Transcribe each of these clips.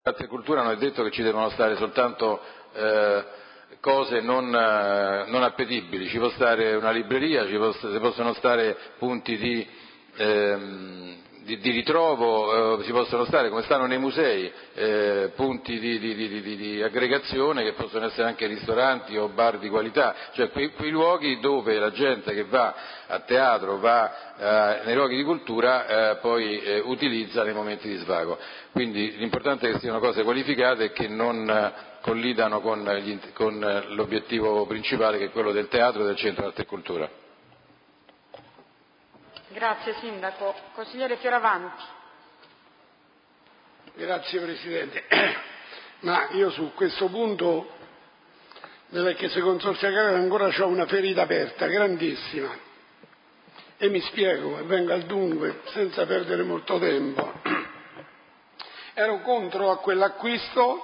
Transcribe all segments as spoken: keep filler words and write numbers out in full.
arte e cultura non è detto che ci devono stare soltanto eh, cose non, eh, non appetibili, ci può stare una libreria, ci, può, ci possono stare punti di, ehm, di, di ritrovo, eh, si possono stare, come stanno nei musei, eh, punti di, di, di, di, di aggregazione che possono essere anche ristoranti o bar di qualità, cioè quei, quei luoghi dove la gente che va a teatro, va eh, nei luoghi di cultura, eh, poi eh, utilizza nei momenti di svago. Quindi l'importante è che siano cose qualificate e che non eh, collidano con, gli, con eh, l'obiettivo principale, che è quello del teatro e del centro arte e cultura. Grazie Sindaco. Consigliere Fioravanti. Grazie Presidente. Ma io su questo punto del Vecchese Consorzio Agrario ancora ho una ferita aperta, grandissima. E mi spiego e vengo al dunque senza perdere molto tempo. Ero contro a quell'acquisto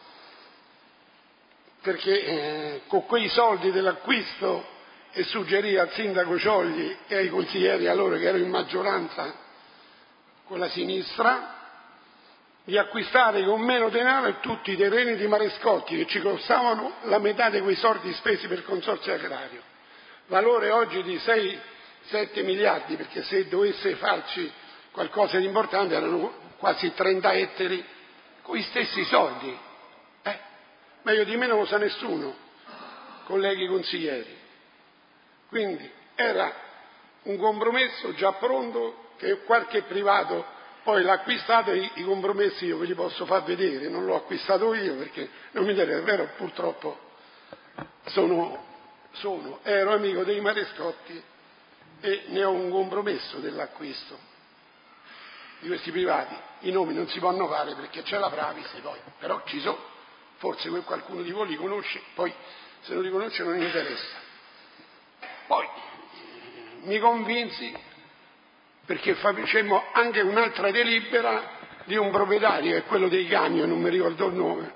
perché eh, con quei soldi dell'acquisto, e suggerì al sindaco Ciogli e ai consiglieri allora che ero in maggioranza con la sinistra di acquistare con meno denaro tutti i terreni di Marescotti che ci costavano la metà di quei soldi spesi per il consorzio agrario, valore oggi di sei sette miliardi, perché se dovesse farci qualcosa di importante erano quasi trenta ettari con gli stessi soldi. Eh, meglio di me non lo sa nessuno, colleghi consiglieri. Quindi era un compromesso già pronto che qualche privato poi l'ha acquistato e i compromessi io ve li posso far vedere, non l'ho acquistato io perché non mi interessa, è vero, purtroppo sono, sono, ero amico dei Marescotti e ne ho un compromesso dell'acquisto di questi privati. I nomi non si possono fare perché c'è la privacy poi, però ci sono, forse qualcuno di voi li conosce, poi se non li conosce non mi interessa. Poi mi convinsi perché facemmo anche un'altra delibera di un proprietario, che è quello dei camion, non mi ricordo il nome.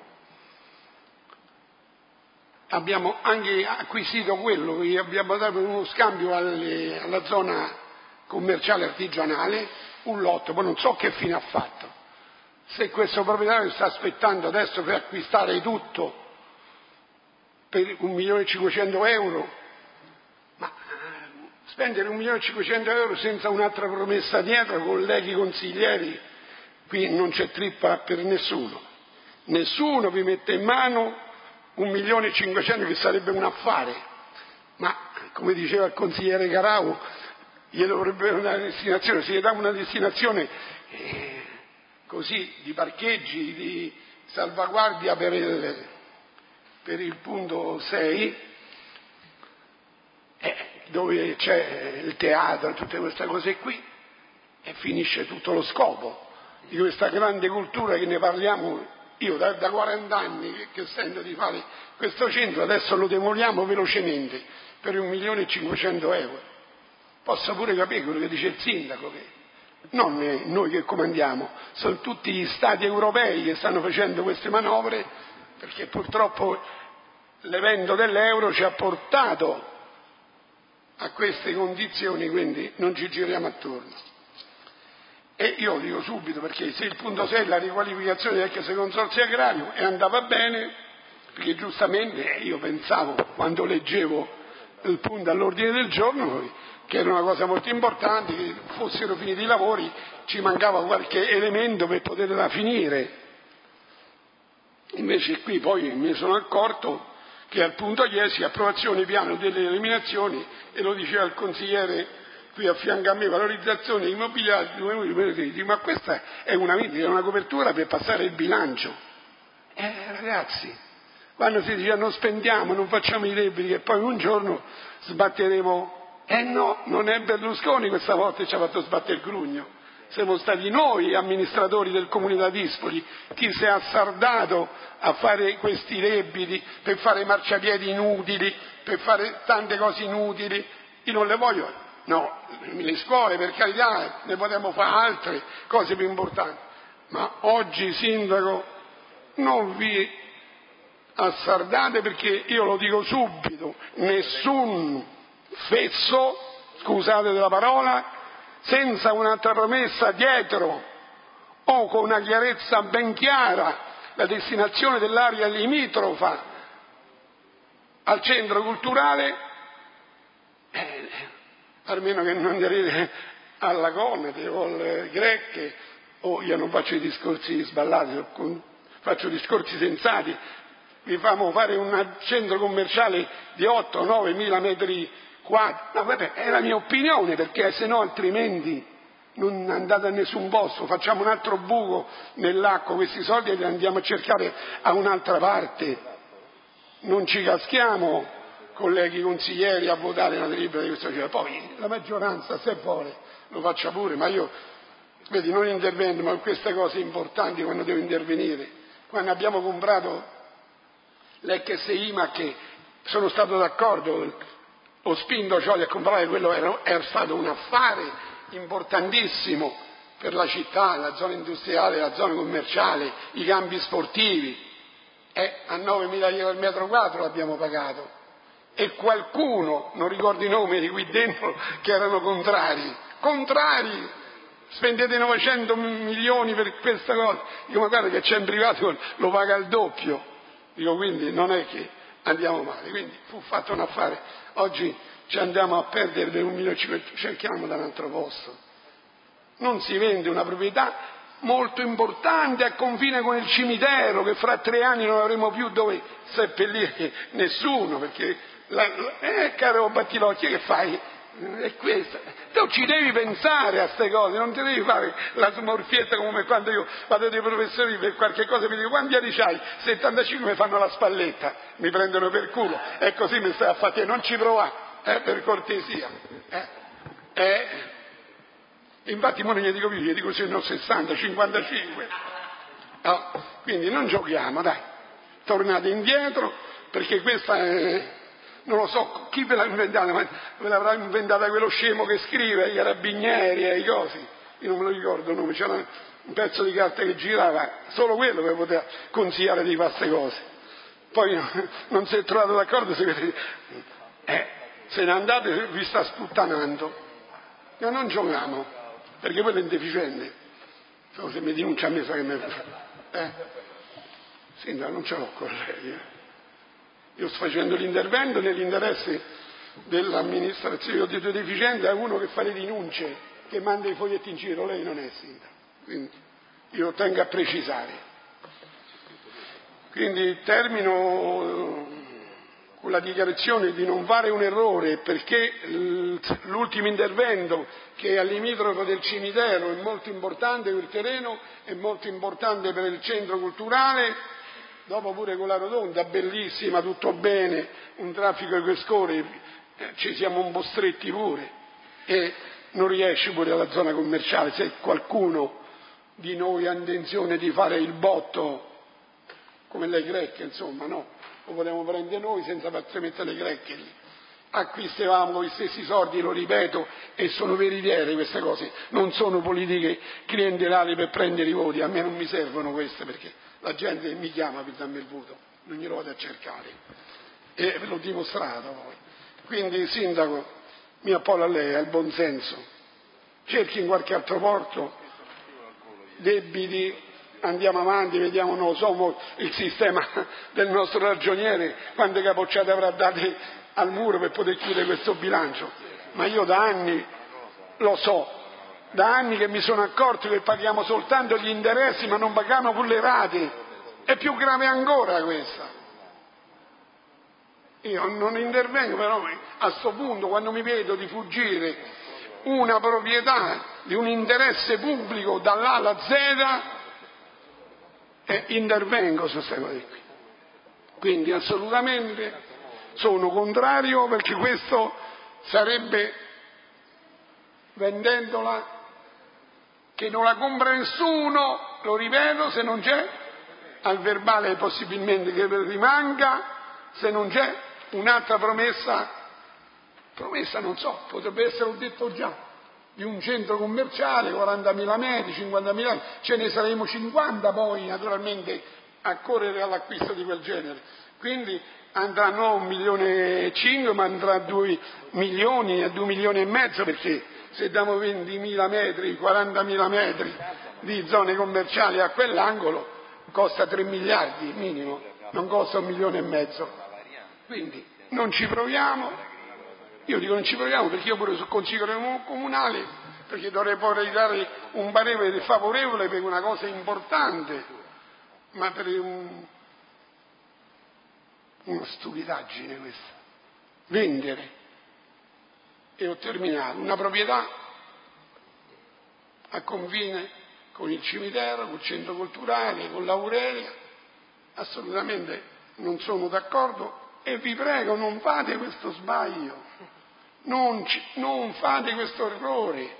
Abbiamo anche acquisito quello, che abbiamo dato uno scambio alle, alla zona commerciale artigianale, un lotto, poi non so che fine ha fatto. Se questo proprietario sta aspettando adesso per acquistare tutto per un milione e cinquecento euro, ma spendere un milione e cinquecento euro senza un'altra promessa dietro, colleghi consiglieri, qui non c'è trippa per nessuno. Nessuno vi mette in mano un milione e cinquecento che sarebbe un affare, ma come diceva il consigliere Carau, glielo dovrebbe dare una destinazione, se gli dà una destinazione eh, così di parcheggi, di salvaguardia per il, per il punto sei, eh, dove c'è il teatro, tutte queste cose qui, e finisce tutto lo scopo di questa grande cultura che ne parliamo. Io da, da quaranta anni che, che sento di fare questo centro, adesso lo demoliamo velocemente per un milione e cinquecento euro. Posso pure capire quello che dice il sindaco, che non noi che comandiamo, sono tutti gli stati europei che stanno facendo queste manovre, perché purtroppo l'evento dell'euro ci ha portato a queste condizioni, quindi non ci giriamo attorno. E io lo dico subito, perché se il punto sei, la riqualificazione del Vecchese Consorzio Agrario, e andava bene, perché giustamente io pensavo, quando leggevo il punto all'ordine del giorno, che era una cosa molto importante, che fossero finiti i lavori, ci mancava qualche elemento per poterla finire. Invece qui poi mi sono accorto che al punto dieci, approvazione piano delle eliminazioni, e lo diceva il consigliere qui a fianco a me, valorizzazione immobiliare, ma questa è una, è una copertura per passare il bilancio. Eh ragazzi, quando si dice non spendiamo, non facciamo i debiti, che poi un giorno sbatteremo, eh no, non è Berlusconi questa volta che ci ha fatto sbattere il grugno, siamo stati noi amministratori del comune da Dispoli, chi si è azzardato a fare questi debiti per fare marciapiedi inutili, per fare tante cose inutili. Io non le voglio. No, le scuole per carità, ne potremmo fare altre cose più importanti, ma oggi sindaco non vi azzardate, perché io lo dico subito, nessun fesso, scusate della parola, senza un'altra promessa dietro o con una chiarezza ben chiara la destinazione dell'area limitrofa al centro culturale, eh, almeno che non andrete alla Conate o alle Grecche, o io non faccio i discorsi sballati, faccio discorsi sensati, vi famo fare un centro commerciale di otto nove mila metri quadri, ma vabbè, è la mia opinione, perché se no altrimenti non andate a nessun posto, facciamo un altro buco nell'acqua, questi soldi li andiamo a cercare a un'altra parte. Non ci caschiamo, colleghi consiglieri, a votare una delibera di questo genere. Poi la maggioranza, se vuole, lo faccia pure, ma io, vedi, non intervengo, ma queste cose importanti quando devo intervenire. Quando abbiamo comprato l'X I M A, che sono stato d'accordo, ho spinto Cioli a comprare, quello era, era stato un affare importantissimo per la città, la zona industriale, la zona commerciale, i campi sportivi. Eh, a novemila euro al metro quadro l'abbiamo pagato, e qualcuno, non ricordo i nomi di qui dentro, che erano contrari, contrari, spendete novecento milioni per questa cosa. Dico, ma guarda che c'è in privato, lo paga il doppio. Dico, quindi non è che andiamo male. Quindi fu fatto un affare. Oggi ci andiamo a perdere per un milione e cinquecento, cerchiamo da un altro posto. Non si vende una proprietà molto importante a confine con il cimitero, che fra tre anni non avremo più dove seppellire nessuno, perché la, la, eh caro Battilocchi, che fai? È questa. Tu ci devi pensare a queste cose, non ti devi fare la smorfietta come quando io vado dai professori per qualche cosa, mi dico, quanti anni c'hai? settantacinque, mi fanno la spalletta, mi prendono per culo, e così mi stai a fare, non ci provare, eh, per cortesia. Eh, eh. Infatti mo non gli dico più, gli dico se no sessanta, cinquantacinque. No, quindi non giochiamo, dai, tornate indietro, perché questa è, non lo so chi ve l'ha inventata, ma ve l'avrà inventata quello scemo che scrive, i carabinieri e i cosi, io non me lo ricordo il nome, c'era un pezzo di carta che girava, solo quello che poteva consigliare di fare queste cose. Poi non si è trovato d'accordo, se, eh, se ne andate, vi sta sputtanando. Ma non giochiamo, perché quello è un deficiente. Se mi denuncia a me sa che mi eh? Sindaco, non ce l'ho con lei. Eh? Io sto facendo l'intervento nell'interesse dell'amministrazione. Io ho detto deficiente a uno che fa le denunce, che manda i foglietti in giro, lei non è sindaco. Quindi io tengo a precisare. Quindi termino con la dichiarazione di non fare un errore, perché l'ultimo intervento, che è al limitrofo del cimitero, è molto importante, quel terreno è molto importante per il centro culturale, dopo pure con la rotonda, bellissima, tutto bene, un traffico di questori, eh, ci siamo un po' stretti pure, e non riesce pure alla zona commerciale. Se qualcuno di noi ha intenzione di fare il botto, come le Grecche, insomma, no? Lo potevamo prendere noi senza farci mettere le Grecche lì. Acquistavamo gli stessi soldi, lo ripeto, e sono veritiere queste cose, non sono politiche clientelari per prendere i voti, a me non mi servono queste, perché la gente mi chiama per darmi il voto, non glielo vado a cercare, e ve l'ho dimostrato poi. Quindi, sindaco, mi appello a lei, al buon senso, cerchi in qualche altro porto debiti, andiamo avanti, vediamo, non lo so, il sistema del nostro ragioniere, quante capocciate avrà date al muro per poter chiudere questo bilancio. Ma io da anni lo so, da anni che mi sono accorto che paghiamo soltanto gli interessi, ma non paghiamo pure le rate. È più grave ancora questa. Io non intervengo, però a sto punto, quando mi vedo di fuggire una proprietà di un interesse pubblico dall'A alla Z, e intervengo su queste cose qui. Quindi assolutamente sono contrario, perché questo sarebbe, vendendola, che non la compra nessuno, lo ripeto, se non c'è al verbale possibilmente che rimanga, se non c'è un'altra promessa, promessa non so, potrebbe essere, ho detto già, di un centro commerciale, quarantamila metri, cinquantamila, ce ne saremo cinquanta poi naturalmente a correre all'acquisto di quel genere. Quindi andrà non a un milione e cinque, ma andrà a due milioni, a due milioni e mezzo, perché se diamo ventimila metri, quarantamila metri di zone commerciali a quell'angolo, costa tre miliardi minimo, non costa un milione e mezzo. Quindi non ci proviamo, io dico non ci proviamo perché io pure sul Consiglio Comunale, perché dovrei poi dare un parere favorevole per una cosa importante, ma per un, una stupidaggine questa. Vendere, e ho terminato, una proprietà a confine con il cimitero, col centro culturale, con l'Aurelia, assolutamente non sono d'accordo e vi prego non fate questo sbaglio, non, ci, non fate questo errore,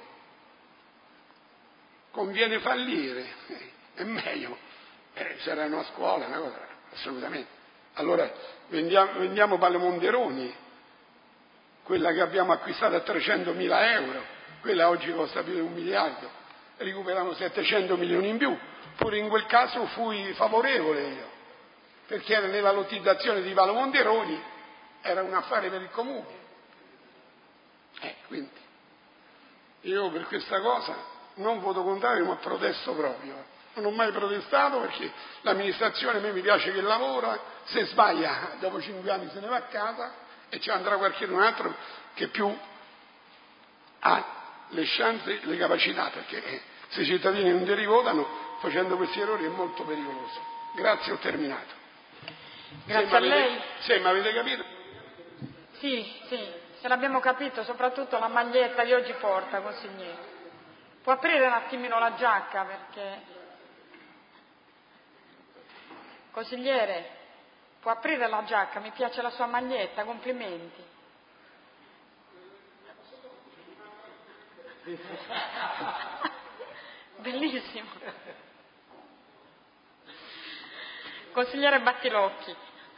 conviene fallire, è meglio, eh, sarà una scuola, una cosa, assolutamente. Allora vendiamo, vendiamo Palemonderoni, quella che abbiamo acquistato a trecentomila euro, quella oggi costa più di un miliardo, recuperiamo settecento milioni in più, pure in quel caso fui favorevole io, perché era nella lottizzazione di Palemonderoni, era un affare per il comune. Eh, quindi io per questa cosa non voto contrario, ma protesto proprio. Non ho mai protestato perché l'amministrazione a me mi piace che lavora, se sbaglia dopo cinque anni se ne va a casa e ci andrà qualcun altro che più ha le chance, le capacità, perché se i cittadini non ti rivotano facendo questi errori è molto pericoloso. Grazie, ho terminato. Grazie se a lei. Se mi avete capito? Sì, sì, se l'abbiamo capito, soprattutto la maglietta che oggi porta, consigliere. Può aprire un attimino la giacca perché... Consigliere, può aprire la giacca, mi piace la sua maglietta, complimenti. Bellissimo. Consigliere Battilocchi.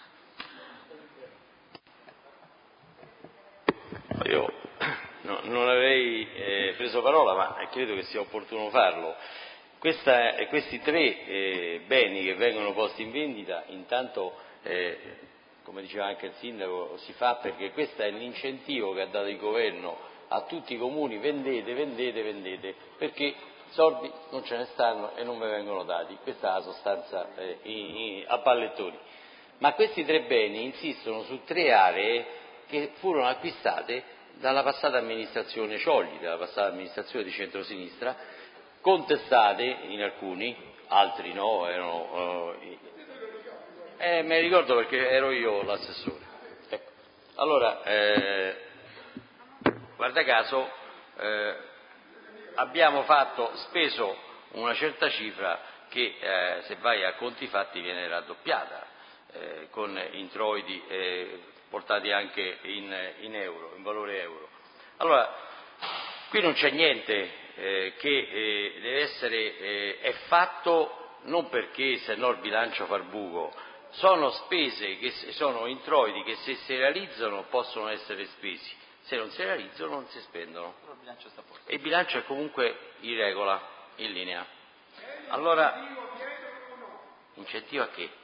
Io no, non avrei eh, preso parola, ma credo che sia opportuno farlo. Questa, questi tre eh, beni che vengono posti in vendita, intanto, eh, come diceva anche il sindaco, si fa perché questo è l'incentivo che ha dato il governo a tutti i comuni: vendete, vendete, vendete, perché soldi non ce ne stanno e non ve vengono dati. Questa è la sostanza eh, in, in, a pallettoni. Ma questi tre beni insistono su tre aree che furono acquistate dalla passata amministrazione Ciolli, dalla passata amministrazione di centrosinistra, contestate in alcuni, altri no, erano, eh, eh, me ne ricordo perché ero io l'assessore. Ecco. Allora, eh, guarda caso, eh, abbiamo fatto, speso una certa cifra che eh, se vai a conti fatti viene raddoppiata, eh, con introiti eh, portati anche in, in euro, in valore euro. Allora, qui non c'è niente eh, che eh, deve essere, eh, è fatto non perché se no il bilancio fa il buco, sono spese, che sono introiti che se si realizzano possono essere spesi, se non si realizzano non si spendono. E il bilancio è comunque in regola, in linea. Allora, incentivo a che?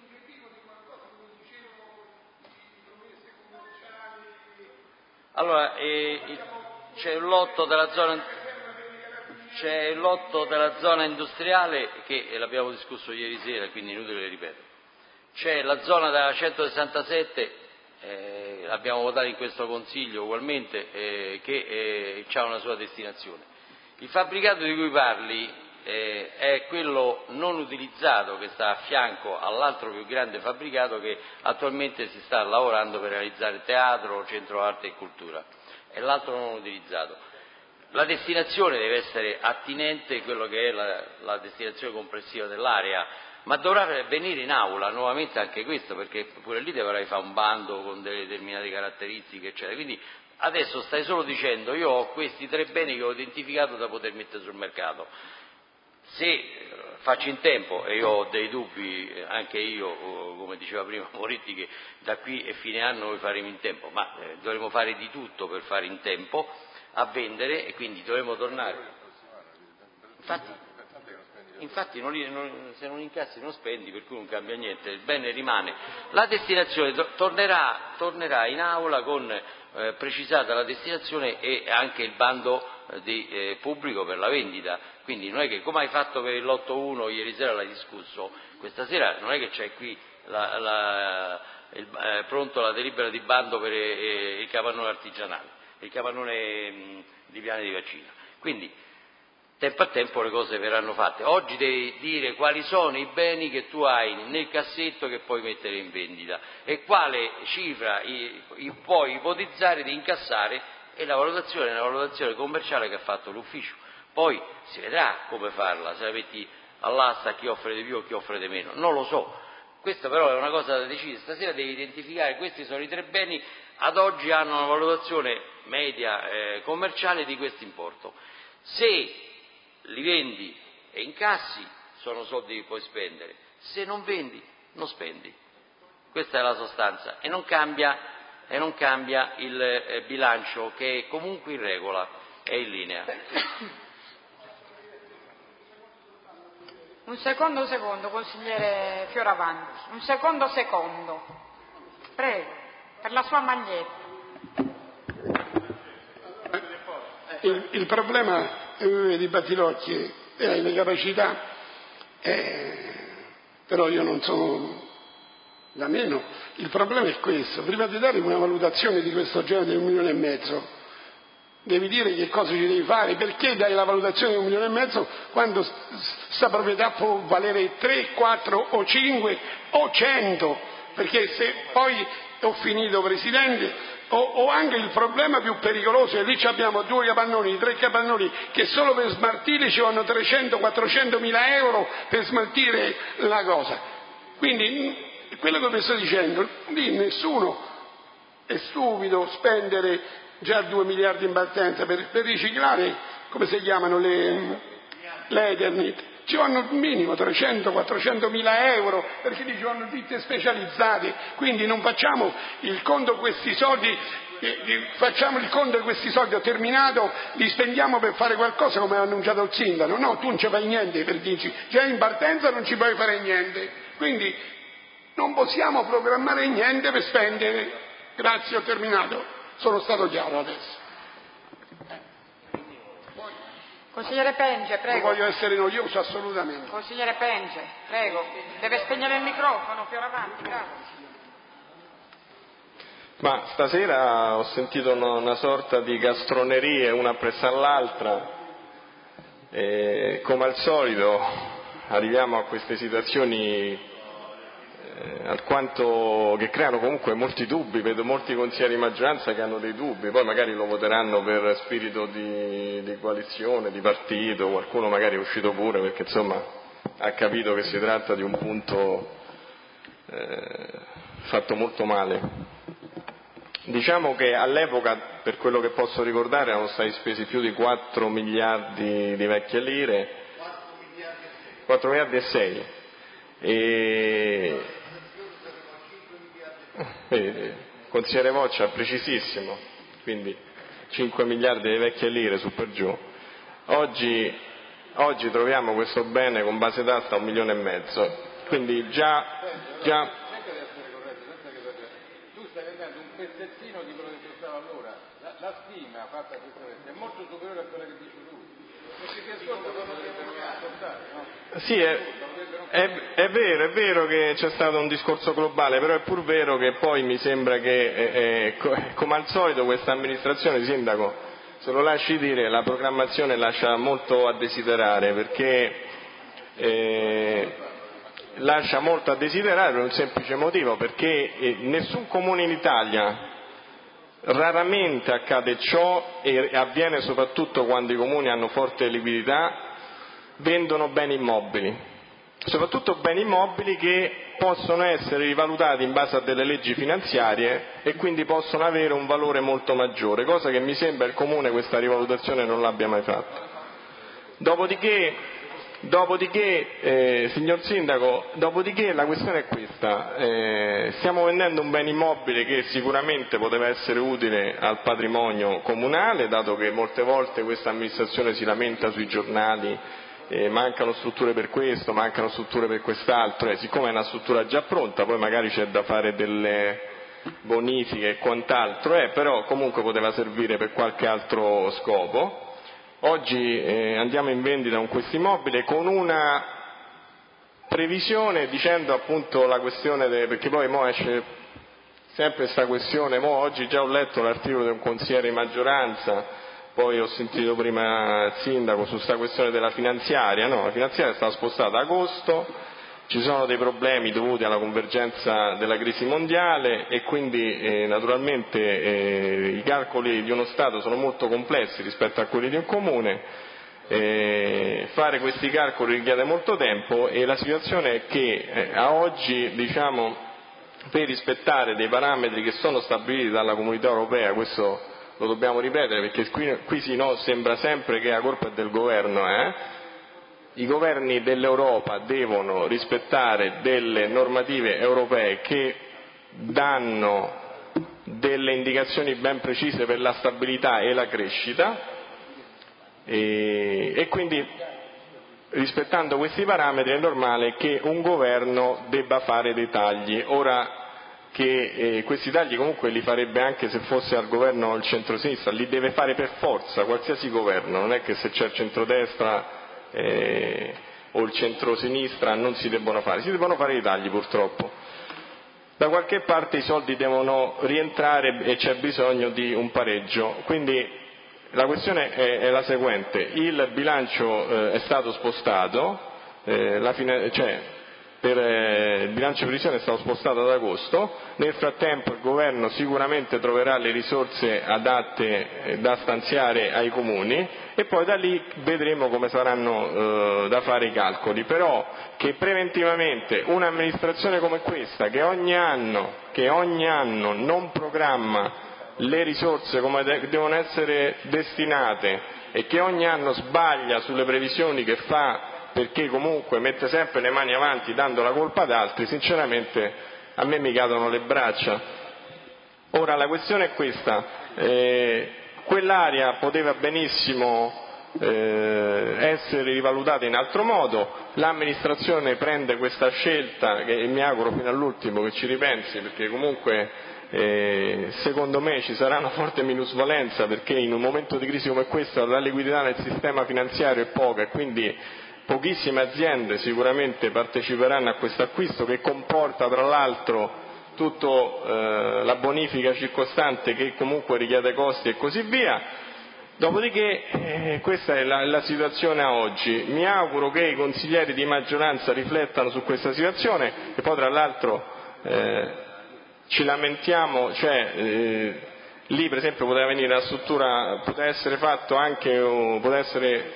Allora, eh, c'è il lotto della zona, c'è il lotto della zona industriale che eh, l'abbiamo discusso ieri sera, quindi inutile ripetere. C'è la zona della centosessantasette, eh, l'abbiamo votato in questo Consiglio ugualmente, eh, che eh, ha una sua destinazione. Il fabbricato di cui parli eh, è quello non utilizzato che sta a fianco all'altro più grande fabbricato che attualmente si sta lavorando per realizzare teatro, centro arte e cultura, è l'altro non utilizzato. La destinazione deve essere attinente a quello che è la, la destinazione complessiva dell'area, ma dovrà venire in aula nuovamente anche questo, perché pure lì dovrai fare un bando con delle determinate caratteristiche, eccetera. Quindi adesso stai solo dicendo: io ho questi tre beni che ho identificato da poter mettere sul mercato. Se faccio in tempo, e io ho dei dubbi anche io, come diceva prima Moretti, che da qui e fine anno noi faremo in tempo, ma eh, dovremo fare di tutto per fare in tempo a vendere, e quindi dovremo tornare. Infatti, infatti non, non, se non incassi non spendi, per cui non cambia niente, il bene rimane. La destinazione to- tornerà, tornerà in aula con eh, precisata la destinazione e anche il bando di eh, pubblico per la vendita, quindi non è che, come hai fatto per il lotto uno ieri sera l'hai discusso, questa sera non è che c'è qui la, la, il, eh, pronto la delibera di bando per eh, il capannone artigianale, il capannone mh, di Piane di Vaccina, quindi tempo a tempo le cose verranno fatte. Oggi devi dire quali sono i beni che tu hai nel cassetto che puoi mettere in vendita e quale cifra i, i, puoi ipotizzare di incassare, e la valutazione è una valutazione commerciale che ha fatto l'ufficio. Poi si vedrà come farla, se la metti all'asta a chi offre di più o chi offre di meno, non lo so. Questa però è una cosa da decidere. Stasera devi identificare questi sono i tre beni, ad oggi hanno una valutazione media eh, commerciale di questo importo. Se li vendi e incassi, sono soldi che puoi spendere, se non vendi non spendi. Questa è la sostanza e non cambia, e non cambia il eh, bilancio, che è comunque in regola, è in linea. Un secondo secondo, consigliere Fioravanti, un secondo secondo, prego, per la sua maglietta. Il, il problema eh, di Battilocchi è le capacità, eh, però io non sono da meno. Il problema è questo: prima di dare una valutazione di questo genere di un milione e mezzo, devi dire che cosa ci devi fare. Perché dai la valutazione di un milione e mezzo quando sta proprietà può valere tre, quattro o cinque o cento? Perché se poi, ho finito Presidente, ho, ho anche il problema più pericoloso, e lì abbiamo due capannoni, tre capannoni che solo per smaltire ci vanno trecento quattrocento mila euro per smaltire la cosa. Quindi quello che vi sto dicendo, lì nessuno è stupido spendere già due miliardi in partenza per, per riciclare, come si chiamano le, le Eternit, ci vanno minimo trecento quattrocento mila euro, perché lì ci vanno ditte specializzate. Quindi non facciamo il conto questi soldi, eh, facciamo il conto di questi soldi, ho terminato, li spendiamo per fare qualcosa come ha annunciato il sindaco. No, tu non ci fai niente, per dirci già in partenza non ci puoi fare niente, quindi non possiamo programmare niente per spendere. Grazie, ho terminato, sono stato chiaro adesso. Consigliere Penge, prego. Non voglio essere noioso assolutamente. Consigliere Penge, prego. Deve spegnere il microfono, Fioravanti, grazie. Ma stasera ho sentito una, una sorta di gastronerie una appresso all'altra, e come al solito arriviamo a queste situazioni eh, alquanto che creano comunque molti dubbi. Vedo molti consiglieri di maggioranza che hanno dei dubbi, poi magari lo voteranno per spirito di, di coalizione, di partito, qualcuno magari è uscito pure perché insomma ha capito che si tratta di un punto eh, fatto molto male. Diciamo che all'epoca, per quello che posso ricordare, erano stati spesi più di quattro miliardi di vecchie lire, quattro miliardi e sei, e eh, consigliere Voccia precisissimo, quindi cinque miliardi di vecchie lire su per giù. Oggi, oggi troviamo questo bene con base d'asta a un milione e mezzo, quindi già, già pezzettino di quello che costava allora, la, la stima fatta a questo prezzo è molto superiore a quella che dici tu, perché ti ascolta cosa dovrebbero ascoltare, no? Sì, è, è, è vero, è vero che c'è stato un discorso globale, però è pur vero che poi mi sembra che, eh, eh, come al solito, questa amministrazione, sindaco, se lo lasci dire, la programmazione lascia molto a desiderare, perché eh, lascia molto a desiderare per un semplice motivo, perché eh, nessun comune in Italia, raramente accade ciò, e avviene soprattutto quando i comuni hanno forte liquidità, vendono beni immobili, soprattutto beni immobili che possono essere rivalutati in base a delle leggi finanziarie e quindi possono avere un valore molto maggiore, cosa che mi sembra il comune questa rivalutazione non l'abbia mai fatta. Dopodiché Dopodiché, eh, signor Sindaco, dopodiché la questione è questa, eh, stiamo vendendo un bene immobile che sicuramente poteva essere utile al patrimonio comunale, dato che molte volte questa amministrazione si lamenta sui giornali, eh, mancano strutture per questo, mancano strutture per quest'altro, eh, siccome è una struttura già pronta, poi magari c'è da fare delle bonifiche e quant'altro, eh, però comunque poteva servire per qualche altro scopo. oggi eh, andiamo in vendita con questo immobile con una previsione, dicendo appunto la questione, de, perché poi mo esce sempre questa questione, mo oggi già ho letto l'articolo di un consigliere di maggioranza, poi ho sentito prima il sindaco su questa questione della finanziaria, no, la finanziaria è stata spostata ad agosto, ci sono dei problemi dovuti alla convergenza della crisi mondiale e quindi eh, naturalmente eh, i calcoli di uno Stato sono molto complessi rispetto a quelli di un comune. Eh, fare questi calcoli richiede molto tempo e la situazione è che eh, a oggi, diciamo, per rispettare dei parametri che sono stabiliti dalla Comunità Europea, questo lo dobbiamo ripetere perché qui, qui sì, no, sembra sempre che la colpa è del governo, eh? I governi dell'Europa devono rispettare delle normative europee che danno delle indicazioni ben precise per la stabilità e la crescita. E, e quindi rispettando questi parametri è normale che un governo debba fare dei tagli. Ora che eh, questi tagli comunque li farebbe anche se fosse al governo il centrosinistra, li deve fare per forza qualsiasi governo, non è che se c'è il centrodestra eh, o il centrosinistra non si debbono fare, si debbono fare i tagli purtroppo. Da qualche parte i soldi devono rientrare e c'è bisogno di un pareggio, quindi la questione è, è la seguente: il bilancio eh, è stato spostato, eh, la fine, cioè per, eh, il bilancio di previsione è stato spostato ad agosto, nel frattempo il governo sicuramente troverà le risorse adatte eh, da stanziare ai comuni e poi da lì vedremo come saranno eh, da fare i calcoli, però che preventivamente un'amministrazione come questa che ogni anno, che ogni anno non programma le risorse come de- devono essere destinate e che ogni anno sbaglia sulle previsioni che fa perché comunque mette sempre le mani avanti dando la colpa ad altri, sinceramente a me mi cadono le braccia. Ora la questione è questa, eh, quell'area poteva benissimo eh, essere rivalutata in altro modo, l'amministrazione prende questa scelta che mi auguro fino all'ultimo che ci ripensi perché comunque Eh, secondo me ci sarà una forte minusvalenza perché in un momento di crisi come questo la liquidità nel sistema finanziario è poca e quindi pochissime aziende sicuramente parteciperanno a questo acquisto che comporta tra l'altro tutta eh, la bonifica circostante che comunque richiede costi e così via. Dopodiché eh, questa è la, la situazione a oggi. Mi auguro che i consiglieri di maggioranza riflettano su questa situazione e poi tra l'altro eh, ci lamentiamo, cioè eh, lì per esempio poteva venire la struttura, poteva essere fatto anche, poteva essere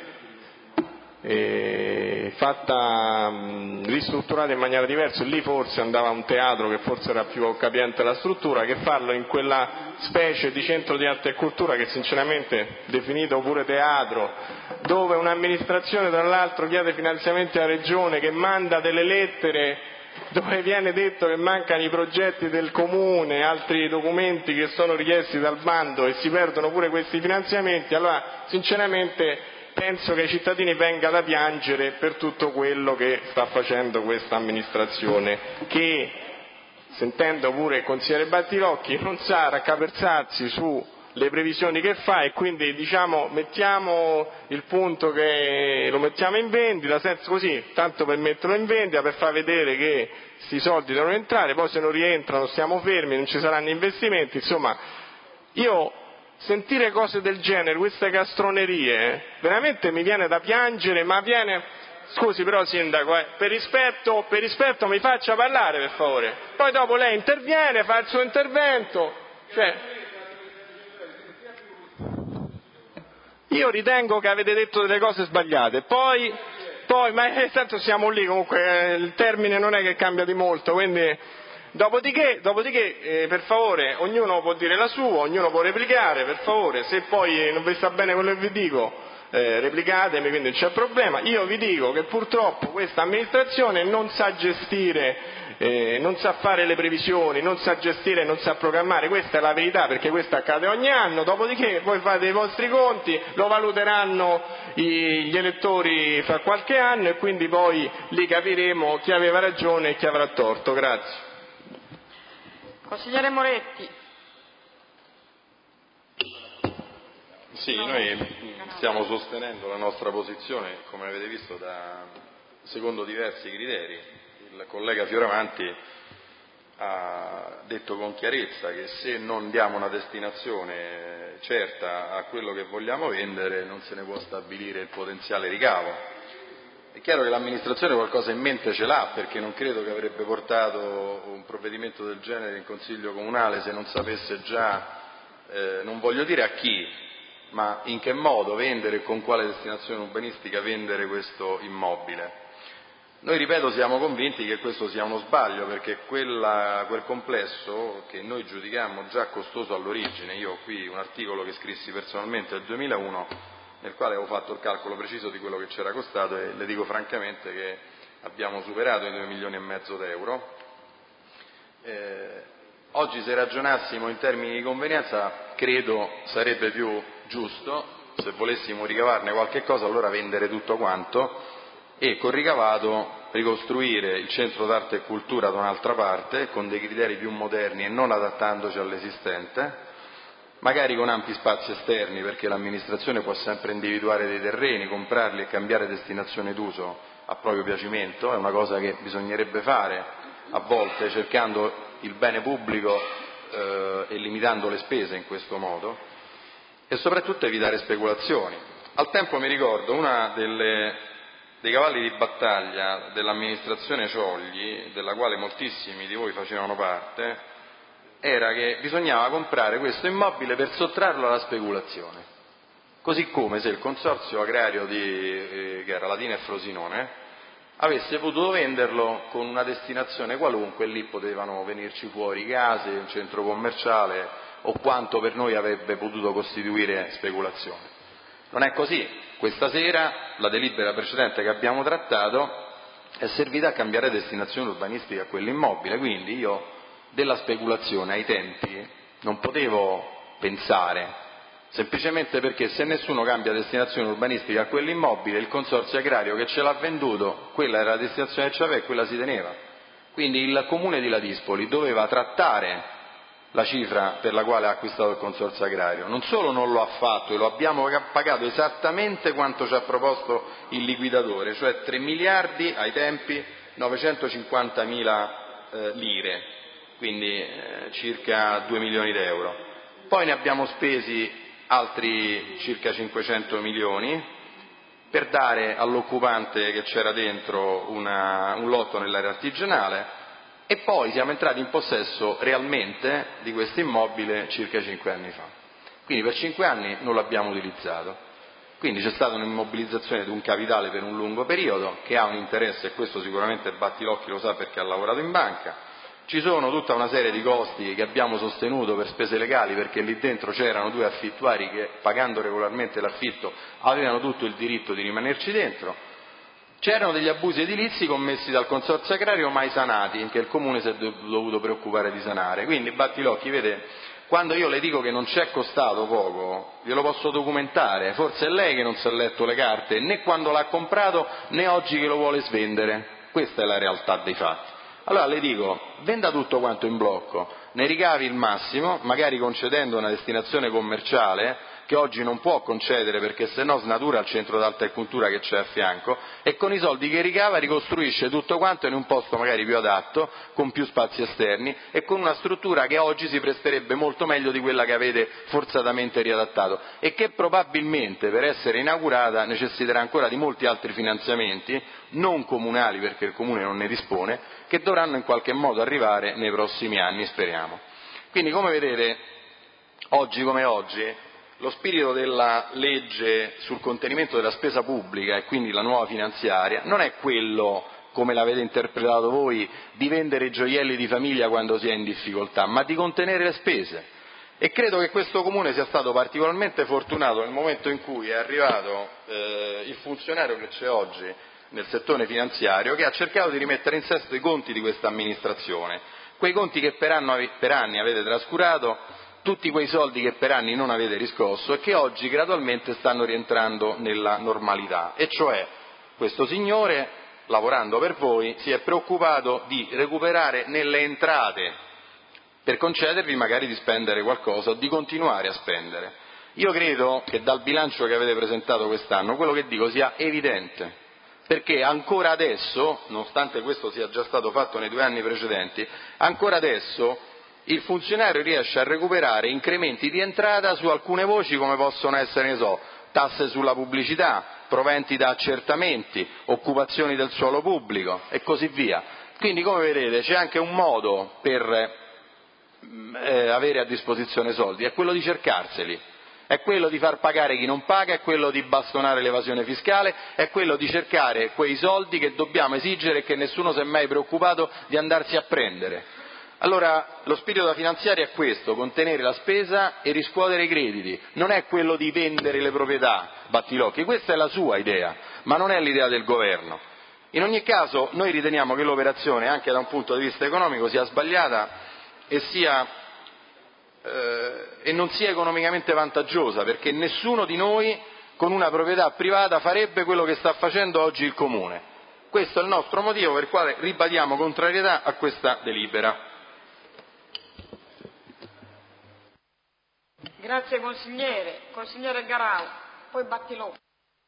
eh, fatta mh, ristrutturata in maniera diversa, lì forse andava un teatro che forse era più capiente la struttura, che farlo in quella specie di centro di arte e cultura che sinceramente definito pure teatro, dove un'amministrazione tra l'altro chiede finanziamenti alla regione che manda delle lettere dove viene detto che mancano i progetti del comune, altri documenti che sono richiesti dal bando e si perdono pure questi finanziamenti, allora sinceramente penso che ai cittadini venga da piangere per tutto quello che sta facendo questa amministrazione, che sentendo pure il consigliere Battilocchi non sa raccapezzarsi su le previsioni che fa e quindi diciamo mettiamo il punto che lo mettiamo in vendita senza così, tanto per metterlo in vendita, per far vedere che questi soldi devono entrare, poi se non rientrano stiamo fermi, non ci saranno investimenti, insomma io sentire cose del genere, queste castronerie, veramente mi viene da piangere, ma viene, scusi però sindaco, eh, per rispetto, per rispetto mi faccia parlare per favore, poi dopo lei interviene, fa il suo intervento, cioè io ritengo che avete detto delle cose sbagliate, poi, poi ma eh, tanto siamo lì comunque, eh, il termine non è che cambia di molto, quindi dopodiché, dopodiché eh, per favore ognuno può dire la sua, ognuno può replicare, per favore, se poi non vi sta bene quello che vi dico eh, replicatemi, quindi non c'è problema. Io vi dico che purtroppo questa amministrazione non sa gestire, eh, non sa fare le previsioni, non sa gestire, non sa programmare, questa è la verità, perché questo accade ogni anno, dopodiché voi fate i vostri conti, lo valuteranno i, gli elettori fra qualche anno e quindi poi lì capiremo chi aveva ragione e chi avrà torto. Grazie. Consigliere Moretti. Sì, noi stiamo sostenendo la nostra posizione, come avete visto, da, secondo diversi criteri. Il collega Fioravanti ha detto con chiarezza che se non diamo una destinazione certa a quello che vogliamo vendere non se ne può stabilire il potenziale ricavo. È chiaro che l'amministrazione qualcosa in mente ce l'ha, perché non credo che avrebbe portato un provvedimento del genere in Consiglio Comunale se non sapesse già, eh, non voglio dire a chi, ma in che modo vendere e con quale destinazione urbanistica vendere questo immobile. Noi, ripeto, siamo convinti che questo sia uno sbaglio, perché quella, quel complesso che noi giudicammo già costoso all'origine, io ho qui un articolo che scrissi personalmente nel duemilauno, nel quale avevo fatto il calcolo preciso di quello che c'era costato, e le dico francamente che abbiamo superato i due milioni e mezzo d'euro. Eh, oggi, se ragionassimo in termini di convenienza, credo sarebbe più giusto, se volessimo ricavarne qualche cosa, allora vendere tutto quanto e col ricavato ricostruire il centro d'arte e cultura da un'altra parte, con dei criteri più moderni e non adattandoci all'esistente, magari con ampi spazi esterni, perché l'amministrazione può sempre individuare dei terreni, comprarli e cambiare destinazione d'uso a proprio piacimento. È una cosa che bisognerebbe fare a volte, cercando il bene pubblico eh, e limitando le spese in questo modo, e soprattutto evitare speculazioni. Al tempo, mi ricordo, una delle dei cavalli di battaglia dell'amministrazione Ciogli, della quale moltissimi di voi facevano parte, era che bisognava comprare questo immobile per sottrarlo alla speculazione, così come se il consorzio agrario di, eh, che era Latina e Frosinone avesse potuto venderlo con una destinazione qualunque, e lì potevano venirci fuori case, un centro commerciale o quanto per noi avrebbe potuto costituire speculazione. Non è così. Questa sera la delibera precedente che abbiamo trattato è servita a cambiare destinazione urbanistica a quell'immobile, quindi io della speculazione ai tempi non potevo pensare, semplicemente perché se nessuno cambia destinazione urbanistica a quell'immobile, il consorzio agrario che ce l'ha venduto, quella era la destinazione che c'aveva e quella si teneva. Quindi il comune di Ladispoli doveva trattare la cifra per la quale ha acquistato il consorzio agrario. Non solo non lo ha fatto e lo abbiamo pagato esattamente quanto ci ha proposto il liquidatore, cioè tre miliardi ai tempi novecentocinquantamila eh, lire, quindi eh, circa due milioni d'euro. Poi ne abbiamo spesi altri circa cinquecento milioni per dare all'occupante che c'era dentro una, un lotto nell'area artigianale, e poi siamo entrati in possesso realmente di questo immobile circa cinque anni fa. Quindi per cinque anni non l'abbiamo utilizzato. Quindi c'è stata un'immobilizzazione di un capitale per un lungo periodo che ha un interesse, e questo sicuramente Battilocchi lo sa perché ha lavorato in banca. Ci sono tutta una serie di costi che abbiamo sostenuto per spese legali, perché lì dentro c'erano due affittuari che, pagando regolarmente l'affitto, avevano tutto il diritto di rimanerci dentro. C'erano degli abusi edilizi commessi dal consorzio agrario mai sanati, che il comune si è dovuto preoccupare di sanare. Quindi Battilocchi, vede, quando io le dico che non ci è costato poco, glielo posso documentare. Forse è lei che non si è letto le carte, né quando l'ha comprato né oggi che lo vuole svendere. Questa è la realtà dei fatti. Allora le dico, venda tutto quanto in blocco, ne ricavi il massimo, magari concedendo una destinazione commerciale che oggi non può concedere perché se no snatura il centro d'alta cultura che c'è a fianco, e con i soldi che ricava ricostruisce tutto quanto in un posto magari più adatto, con più spazi esterni e con una struttura che oggi si presterebbe molto meglio di quella che avete forzatamente riadattato, e che probabilmente per essere inaugurata necessiterà ancora di molti altri finanziamenti, non comunali perché il comune non ne dispone, che dovranno in qualche modo arrivare nei prossimi anni, speriamo. Quindi, come vedete, oggi come oggi, lo spirito della legge sul contenimento della spesa pubblica, e quindi la nuova finanziaria, non è quello, come l'avete interpretato voi, di vendere i gioielli di famiglia quando si è in difficoltà, ma di contenere le spese. E credo che questo comune sia stato particolarmente fortunato nel momento in cui è arrivato eh, il funzionario che c'è oggi nel settore finanziario, che ha cercato di rimettere in sesto i conti di questa amministrazione, quei conti che per, anno, per anni avete trascurato, tutti quei soldi che per anni non avete riscosso e che oggi gradualmente stanno rientrando nella normalità. E cioè, questo signore, lavorando per voi, si è preoccupato di recuperare nelle entrate per concedervi magari di spendere qualcosa o di continuare a spendere. Io credo che dal bilancio che avete presentato quest'anno quello che dico sia evidente, perché ancora adesso, nonostante questo sia già stato fatto nei due anni precedenti, ancora adesso il funzionario riesce a recuperare incrementi di entrata su alcune voci come possono essere, ne so, tasse sulla pubblicità, proventi da accertamenti, occupazioni del suolo pubblico e così via. Quindi, come vedete, c'è anche un modo per eh, avere a disposizione soldi, è quello di cercarseli, è quello di far pagare chi non paga, è quello di bastonare l'evasione fiscale, è quello di cercare quei soldi che dobbiamo esigere e che nessuno si è mai preoccupato di andarsi a prendere. Allora, lo spirito della finanziaria è questo: contenere la spesa e riscuotere i crediti, non è quello di vendere le proprietà, Battilocchi, questa è la sua idea, ma non è l'idea del governo. In ogni caso, noi riteniamo che l'operazione, anche da un punto di vista economico, sia sbagliata e, sia, eh, e non sia economicamente vantaggiosa, perché nessuno di noi con una proprietà privata farebbe quello che sta facendo oggi il Comune. Questo è il nostro motivo per il quale ribadiamo contrarietà a questa delibera. Grazie consigliere. Consigliere Garau, poi Battilocchi.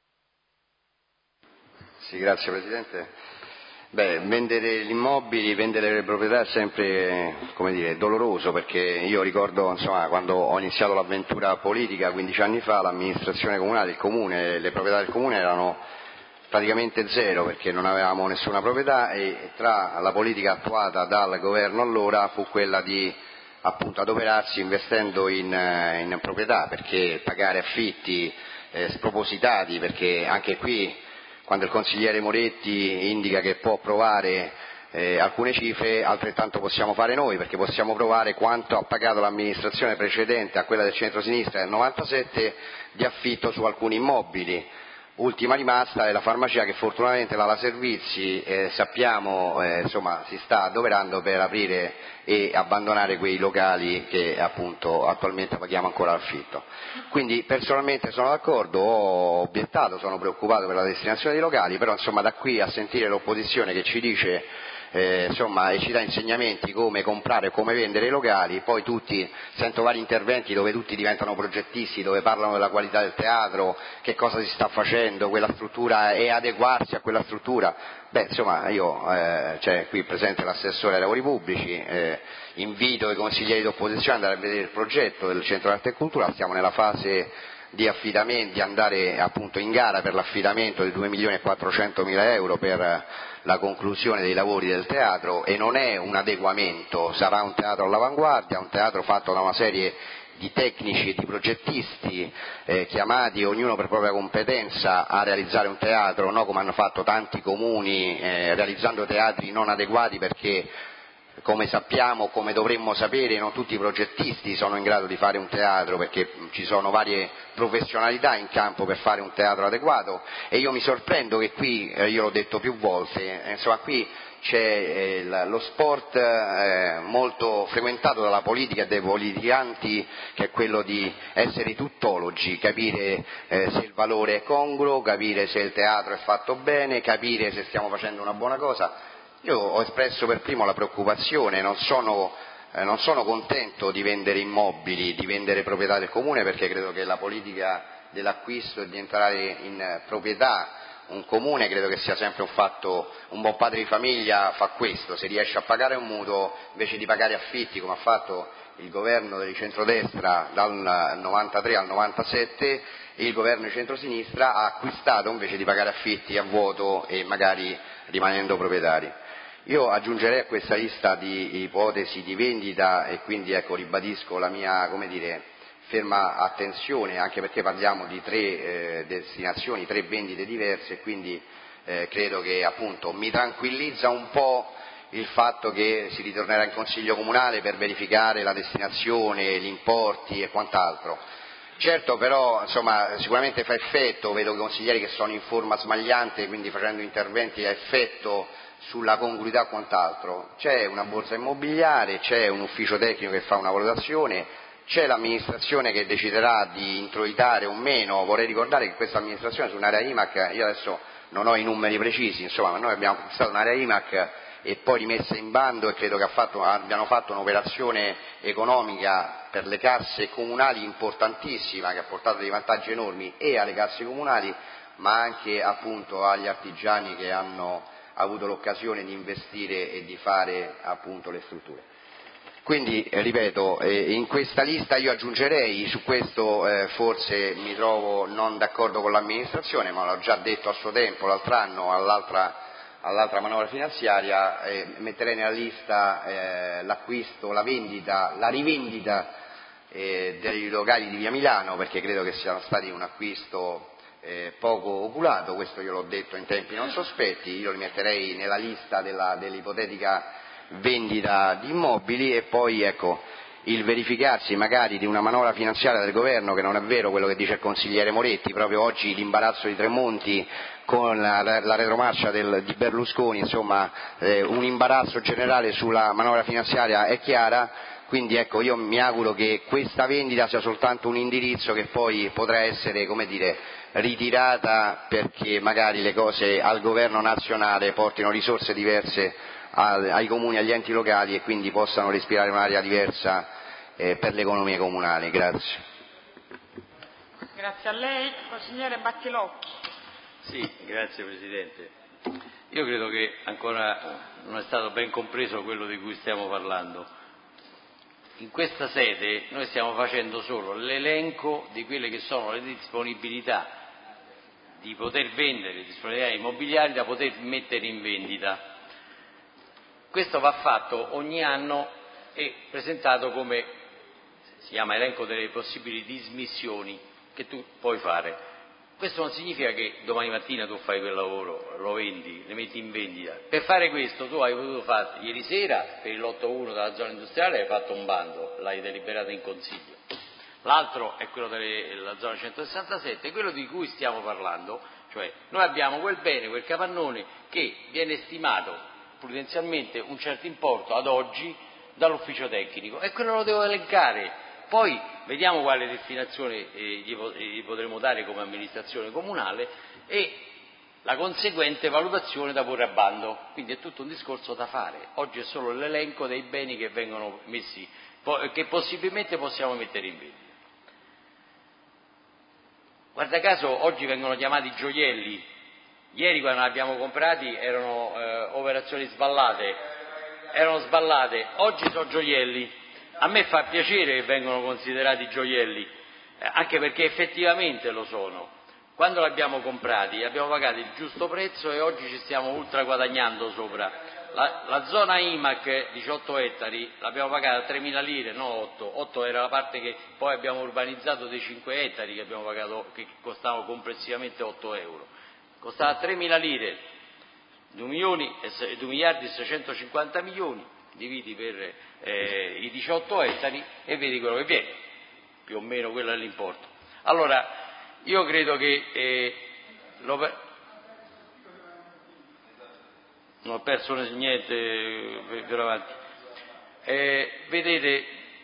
Sì, grazie Presidente. Beh, vendere gli immobili, vendere le proprietà è sempre, come dire, doloroso, perché io ricordo, insomma, quando ho iniziato l'avventura politica quindici anni fa, l'amministrazione comunale, il comune, le proprietà del comune erano praticamente zero, perché non avevamo nessuna proprietà, e tra la politica attuata dal governo allora fu quella di appunto adoperarsi investendo in, in proprietà, perché pagare affitti eh, spropositati, perché anche qui quando il consigliere Moretti indica che può provare eh, alcune cifre, altrettanto possiamo fare noi, perché possiamo provare quanto ha pagato l'amministrazione precedente a quella del centro-sinistra nel novantasette di affitto su alcuni immobili. Ultima rimasta è la farmacia, che fortunatamente l'Ala Servizi eh, sappiamo eh, insomma si sta adoperando per aprire e abbandonare quei locali che appunto attualmente paghiamo ancora l'affitto. Quindi personalmente sono d'accordo, ho obiettato, sono preoccupato per la destinazione dei locali, però insomma da qui a sentire l'opposizione che ci dice Eh, insomma, e ci dà insegnamenti come comprare e come vendere i locali, poi tutti, sento vari interventi dove tutti diventano progettisti, dove parlano della qualità del teatro, che cosa si sta facendo, quella struttura e adeguarsi a quella struttura. Beh, insomma, io, eh, c'è qui presente l'assessore ai lavori pubblici, eh, invito i consiglieri d'opposizione ad andare a vedere il progetto del Centro d'Arte e Cultura, stiamo nella fase di affidamento, di andare appunto in gara per l'affidamento di due milioni e quattrocentomila euro per la conclusione dei lavori del teatro, e non è un adeguamento, sarà un teatro all'avanguardia, un teatro fatto da una serie di tecnici e di progettisti eh, chiamati ognuno per propria competenza a realizzare un teatro, no come hanno fatto tanti comuni eh, realizzando teatri non adeguati, perché come sappiamo, come dovremmo sapere, non tutti i progettisti sono in grado di fare un teatro, perché ci sono varie professionalità in campo per fare un teatro adeguato, e io mi sorprendo che qui, eh, io l'ho detto più volte, eh, insomma qui c'è eh, lo sport eh, molto frequentato dalla politica e dai politicanti, che è quello di essere tuttologi, capire eh, se il valore è congruo, capire se il teatro è fatto bene, capire se stiamo facendo una buona cosa. Io ho espresso per primo la preoccupazione, non sono, eh, non sono contento di vendere immobili, di vendere proprietà del comune, perché credo che la politica dell'acquisto e di entrare in proprietà un comune credo che sia sempre un fatto, un buon padre di famiglia fa questo, se riesce a pagare un mutuo invece di pagare affitti come ha fatto il governo del centrodestra dal novantatré al novantasette, e il governo di centrosinistra ha acquistato invece di pagare affitti a vuoto e magari rimanendo proprietari. Io aggiungerei a questa lista di ipotesi di vendita, e quindi ecco ribadisco la mia, come dire, ferma attenzione, anche perché parliamo di tre eh, destinazioni, tre vendite diverse, e quindi eh, credo che appunto mi tranquillizza un po' il fatto che si ritornerà in Consiglio Comunale per verificare la destinazione, gli importi e quant'altro. Certo, però insomma sicuramente fa effetto, vedo consiglieri che sono in forma smagliante, quindi facendo interventi a effetto sulla congruità e quant'altro. C'è una borsa immobiliare, c'è un ufficio tecnico che fa una valutazione, c'è l'amministrazione che deciderà di introitare o meno. Vorrei ricordare che questa amministrazione su un'area I M A C, io adesso non ho i numeri precisi, insomma, ma noi abbiamo acquistato un'area I M A C e poi rimessa in bando, e credo che ha fatto, abbiano fatto un'operazione economica per le casse comunali importantissima, che ha portato dei vantaggi enormi e alle casse comunali, ma anche appunto agli artigiani che hanno avuto l'occasione di investire e di fare appunto le strutture. Quindi, eh, ripeto, eh, in questa lista io aggiungerei, su questo eh, forse mi trovo non d'accordo con l'amministrazione, ma l'ho già detto a suo tempo l'altro anno all'altra, all'altra manovra finanziaria, eh, metterei nella lista eh, l'acquisto, la vendita, la rivendita eh, dei locali di Via Milano, perché credo che siano stati un acquisto eh, poco oculato, questo io l'ho detto in tempi non sospetti, io li metterei nella lista della, dell'ipotetica vendita di immobili. E poi ecco, il verificarsi magari di una manovra finanziaria del governo, che non è vero quello che dice il consigliere Moretti, proprio oggi l'imbarazzo di Tremonti con la, la retromarcia del, di Berlusconi, insomma eh, un imbarazzo generale sulla manovra finanziaria è chiara, quindi ecco, io mi auguro che questa vendita sia soltanto un indirizzo che poi potrà essere, come dire, ritirata, perché magari le cose al governo nazionale portino risorse diverse ai comuni, agli enti locali, e quindi possano respirare un'aria diversa eh, per l'economia comunale. Grazie. Grazie a lei. Consigliere Battilocchi. Sì, grazie Presidente. Io credo che ancora non è stato ben compreso quello di cui stiamo parlando. In questa sede noi stiamo facendo solo l'elenco di quelle che sono le disponibilità di poter vendere, disponibilità immobiliari da poter mettere in vendita. Questo va fatto ogni anno e presentato come, si chiama elenco delle possibili dismissioni che tu puoi fare. Questo non significa che domani mattina tu fai quel lavoro, lo vendi, le metti in vendita. Per fare questo tu hai potuto fare ieri sera per il lotto uno della zona industriale, hai fatto un bando, l'hai deliberato in consiglio. L'altro è quello della zona centosessantasette, quello di cui stiamo parlando, cioè noi abbiamo quel bene, quel capannone che viene stimato prudenzialmente un certo importo ad oggi dall'ufficio tecnico, e quello lo devo elencare, poi vediamo quale destinazione eh, gli, gli potremo dare come amministrazione comunale e la conseguente valutazione da porre a bando. Quindi è tutto un discorso da fare. Oggi è solo l'elenco dei beni che vengono messi, che possibilmente possiamo mettere in vendita. Guarda caso oggi vengono chiamati gioielli. Ieri quando li abbiamo comprati erano eh, operazioni sballate, erano sballate, oggi sono gioielli. A me fa piacere che vengono considerati gioielli, eh, anche perché effettivamente lo sono. Quando li abbiamo comprati abbiamo pagato il giusto prezzo e oggi ci stiamo ultra guadagnando sopra. La, la zona I M A C, diciotto ettari, l'abbiamo pagata tremila lire, no otto. otto era la parte che poi abbiamo urbanizzato dei cinque ettari, che abbiamo pagato, che costavano complessivamente otto euro. Costava tremila lire, due miliardi e seicentocinquanta milioni, dividi per eh, i diciotto ettari e vedi quello che viene, più o meno quello è l'importo. Allora, io credo che eh, non ho perso niente per avanti. Eh, vedete,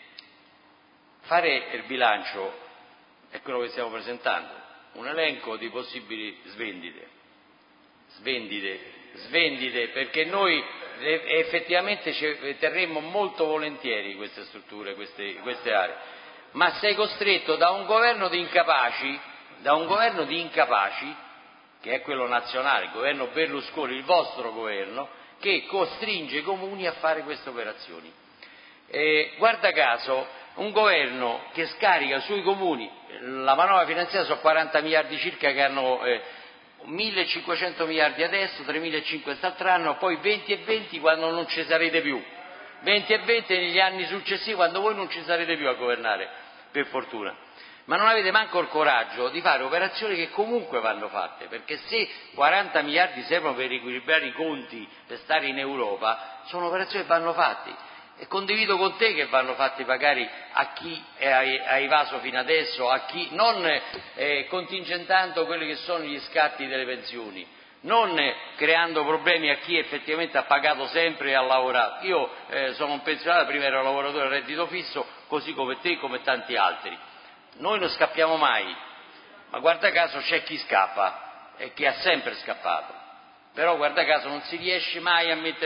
fare il bilancio è quello che stiamo presentando. Un elenco di possibili svendite, svendite, svendite, perché noi effettivamente ci terremmo molto volentieri queste strutture, queste, queste aree, ma sei costretto da un governo di incapaci, da un governo di incapaci, che è quello nazionale, il governo Berlusconi, il vostro governo, che costringe i comuni a fare queste operazioni. Eh, guarda caso, un governo che scarica sui comuni, la manovra finanziaria sono quaranta miliardi circa, che hanno eh, millecinquecento miliardi adesso, tremilacinquecento l'altro anno, poi venti e venti quando non ci sarete più, venti e venti negli anni successivi quando voi non ci sarete più a governare, per fortuna. Ma non avete manco il coraggio di fare operazioni che comunque vanno fatte, perché se quaranta miliardi servono per riequilibrare i conti, per stare in Europa, sono operazioni che vanno fatte. E condivido con te che vanno fatti magari a chi ha evaso fino adesso, a chi non eh, contingentando quelli che sono gli scatti delle pensioni, non eh, creando problemi a chi effettivamente ha pagato sempre e ha lavorato. Io eh, sono un pensionato, prima ero lavoratore a reddito fisso, così come te e come tanti altri. Noi non scappiamo mai, ma guarda caso c'è chi scappa e chi ha sempre scappato. Però guarda caso non si riesce mai a mettere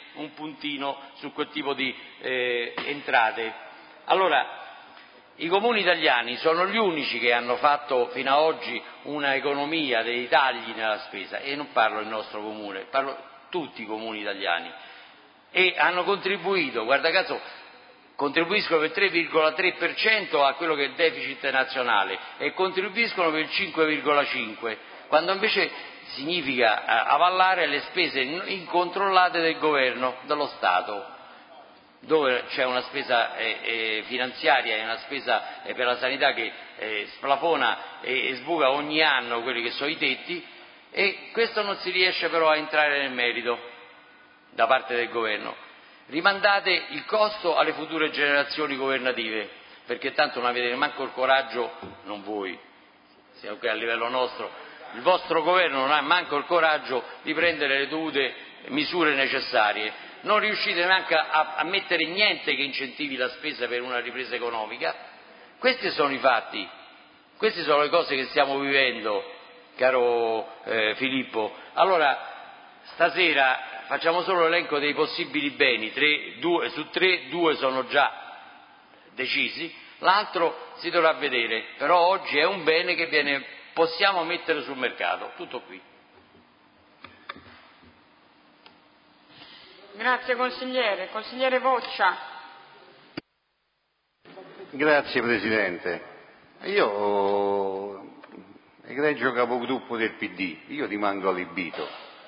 un puntino su quel tipo di eh, entrate. Allora, i comuni italiani sono gli unici che hanno fatto fino ad oggi una economia dei tagli nella spesa, e non parlo del nostro comune, parlo tutti i comuni italiani, e hanno contribuito, guarda caso, contribuiscono per il tre virgola tre per cento a quello che è il deficit nazionale e contribuiscono per il cinque virgola cinque per cento, quando invece significa avallare le spese incontrollate del governo, dello Stato, dove c'è una spesa eh, eh, finanziaria e una spesa eh, per la sanità che eh, splafona e, e sbuca ogni anno quelli che sono i tetti, e questo non si riesce però a entrare nel merito da parte del governo. Rimandate il costo alle future generazioni governative, perché tanto non avete neanche il coraggio, non voi, sia anche a livello nostro, il vostro governo non ha manco il coraggio di prendere le dovute misure necessarie, non riuscite neanche a, a mettere niente che incentivi la spesa per una ripresa economica. Questi sono i fatti, queste sono le cose che stiamo vivendo, caro eh, Filippo. Allora, stasera facciamo solo l'elenco dei possibili beni, tre, due, su tre, due sono già decisi, l'altro si dovrà vedere, però oggi è un bene che viene, possiamo mettere sul mercato, tutto qui. Grazie consigliere. Consigliere Voccia. Grazie Presidente. Io, egregio capogruppo del P D, io rimango allibito.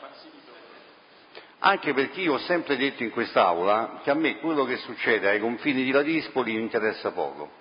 Anche perché io ho sempre detto in quest'Aula che a me quello che succede ai confini di Ladispoli interessa poco.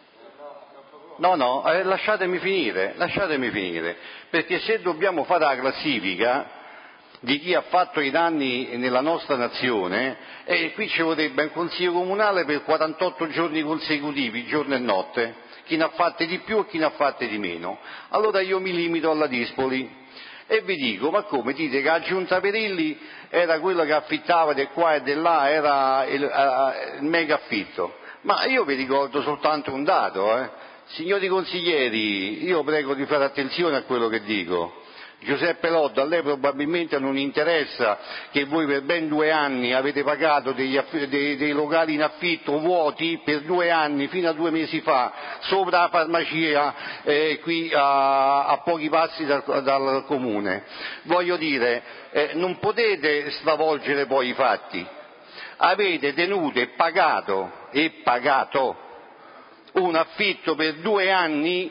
No, no, eh, lasciatemi finire, lasciatemi finire, perché se dobbiamo fare la classifica di chi ha fatto i danni nella nostra nazione, e qui ci vorrebbe un consiglio comunale per quarantotto giorni consecutivi, giorno e notte, chi ne ha fatte di più e chi ne ha fatte di meno. Allora io mi limito alla Dispoli e vi dico, ma come dite che la Giunta Perilli era quella che affittava di qua e di là, era il, uh, il mega affitto? Ma io vi ricordo soltanto un dato, eh. Signori consiglieri, io prego di fare attenzione a quello che dico. Giuseppe Lodda, a lei probabilmente non interessa che voi per ben due anni avete pagato degli aff- dei, dei locali in affitto vuoti per due anni, fino a due mesi fa, sopra la farmacia eh, qui a, a pochi passi dal, dal comune. Voglio dire, eh, non potete stravolgere poi i fatti. Avete tenuto e pagato, e pagato un affitto per due anni,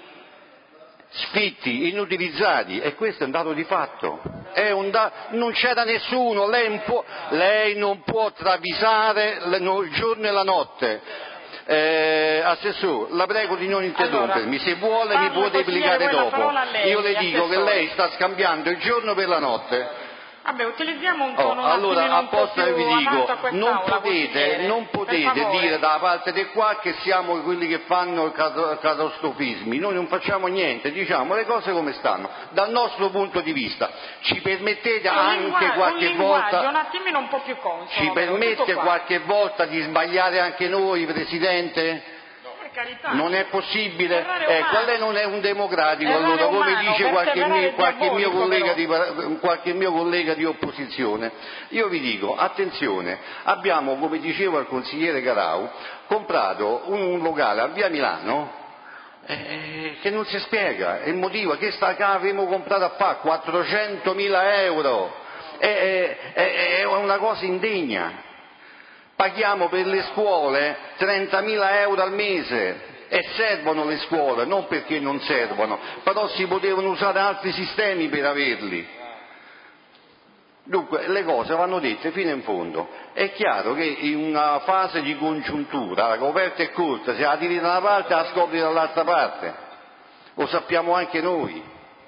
sfitti, inutilizzati, e questo è un dato di fatto, è un da- non c'era nessuno, lei non può, lei non può travisare le, no, il giorno e la notte. Eh, Assessore, la prego di non interrompermi, allora, se vuole mi può replicare dopo. lei, io le dico assessore. che lei sta scambiando il giorno per la notte. Vabbè, utilizziamo un Oh, tono un allora apposta vi dico, non aula, potete, non potete dire dalla parte di qua che siamo quelli che fanno catastrofismi, noi non facciamo niente, diciamo le cose come stanno, dal nostro punto di vista. Ci permettete un anche linguaggio, qualche un volta, un attimino un po' più consono, ci permette qualche volta di sbagliare anche noi, Presidente? Carità. Non è possibile, ecco, lei non è un democratico, errare allora come umano, dice qualche mio, qualche, mio collega di, qualche mio collega di opposizione. Io vi dico, attenzione, abbiamo, come diceva il consigliere Carau, comprato un, un locale a Via Milano eh, che non si spiega, il motivo è che sta che avevamo comprato a fa quattrocentomila euro, è, è, è una cosa indegna. Paghiamo per le scuole trentamila euro al mese e servono le scuole, non perché non servono, però si potevano usare altri sistemi per averli. Dunque le cose vanno dette fino in fondo. È chiaro che in una fase di congiuntura la coperta è corta, se la tiri da una parte la scopri dall'altra parte, lo sappiamo anche noi.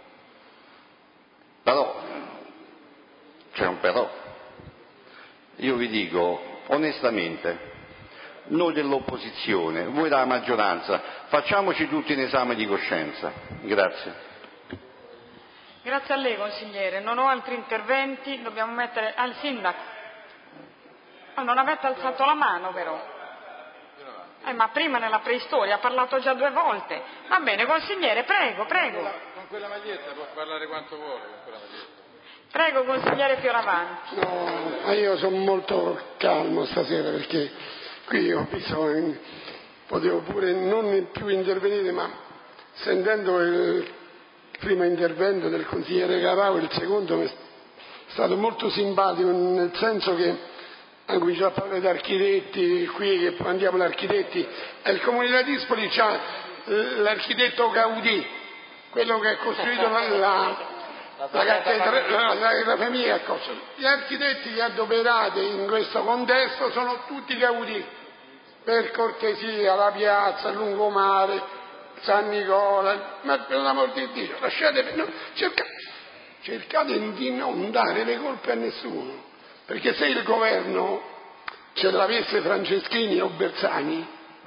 Però, c'è un però, io vi dico onestamente, noi dell'opposizione, voi della maggioranza, facciamoci tutti un esame di coscienza. Grazie. Grazie a lei consigliere, non ho altri interventi, dobbiamo mettere al sindaco. Oh, non avete alzato la mano però. Eh, ma prima nella preistoria ha parlato già due volte. Va bene, consigliere, prego, prego. Con quella maglietta può parlare quanto vuole, con quella maglietta. Prego, consigliere Fioravanti. No, ma io sono molto calmo stasera perché qui ho visto, potevo pure non più intervenire, ma sentendo il primo intervento del consigliere Carao, il secondo mi è stato molto simpatico, nel senso che ha cominciato a parlare di architetti, qui che andiamo agli architetti, e il Comune di Ladispoli c'ha l'architetto Gaudì, quello che ha costruito la, la La cattedrale, la, la, la famiglia, gli architetti adoperati in questo contesto sono tutti Gaudì, per cortesia, la piazza, il lungomare, San Nicola, ma per l'amor di Dio, lasciate, no, cercate, cercate di non dare le colpe a nessuno, perché se il governo ce l'avesse Franceschini o Bersani,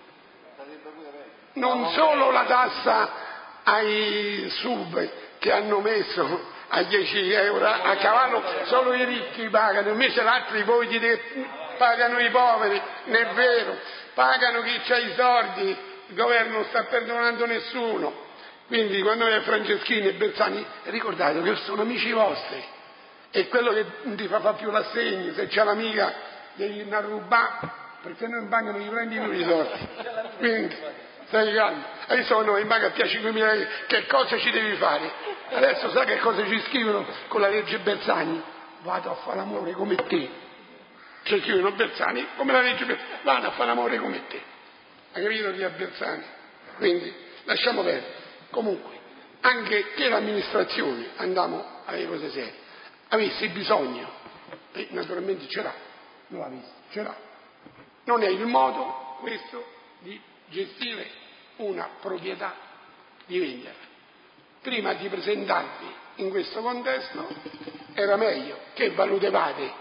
non solo la tassa ai sub che hanno messo a dieci euro a cavallo, solo i ricchi pagano, invece l'altri voi dite pagano i poveri, non è vero, pagano chi ha i soldi, il governo non sta perdonando nessuno. Quindi quando è Franceschini e Bersani ricordate che sono amici vostri, e quello che non ti fa fare più l'assegno, se c'è l'amica devi andare a rubare, perché noi in banca non gli prendi più i soldi. Quindi stai calmo. Adesso noi in banca a cinquemila euro, che cosa ci devi fare? Adesso sai che cosa ci scrivono con la legge Bersani? Vado a fare l'amore come te. Ci scrivono Bersani come la legge Bersani, vado a fare l'amore come te. Hai capito chi è Bersani? Quindi lasciamo perdere. Comunque, anche che l'amministrazione, andiamo alle cose serie, avesse bisogno, e naturalmente ce l'ha, non l'ha visto, ce l'ha. Non è il modo questo di gestire una proprietà, di venderla. Prima di presentarvi in questo contesto era meglio che valutavate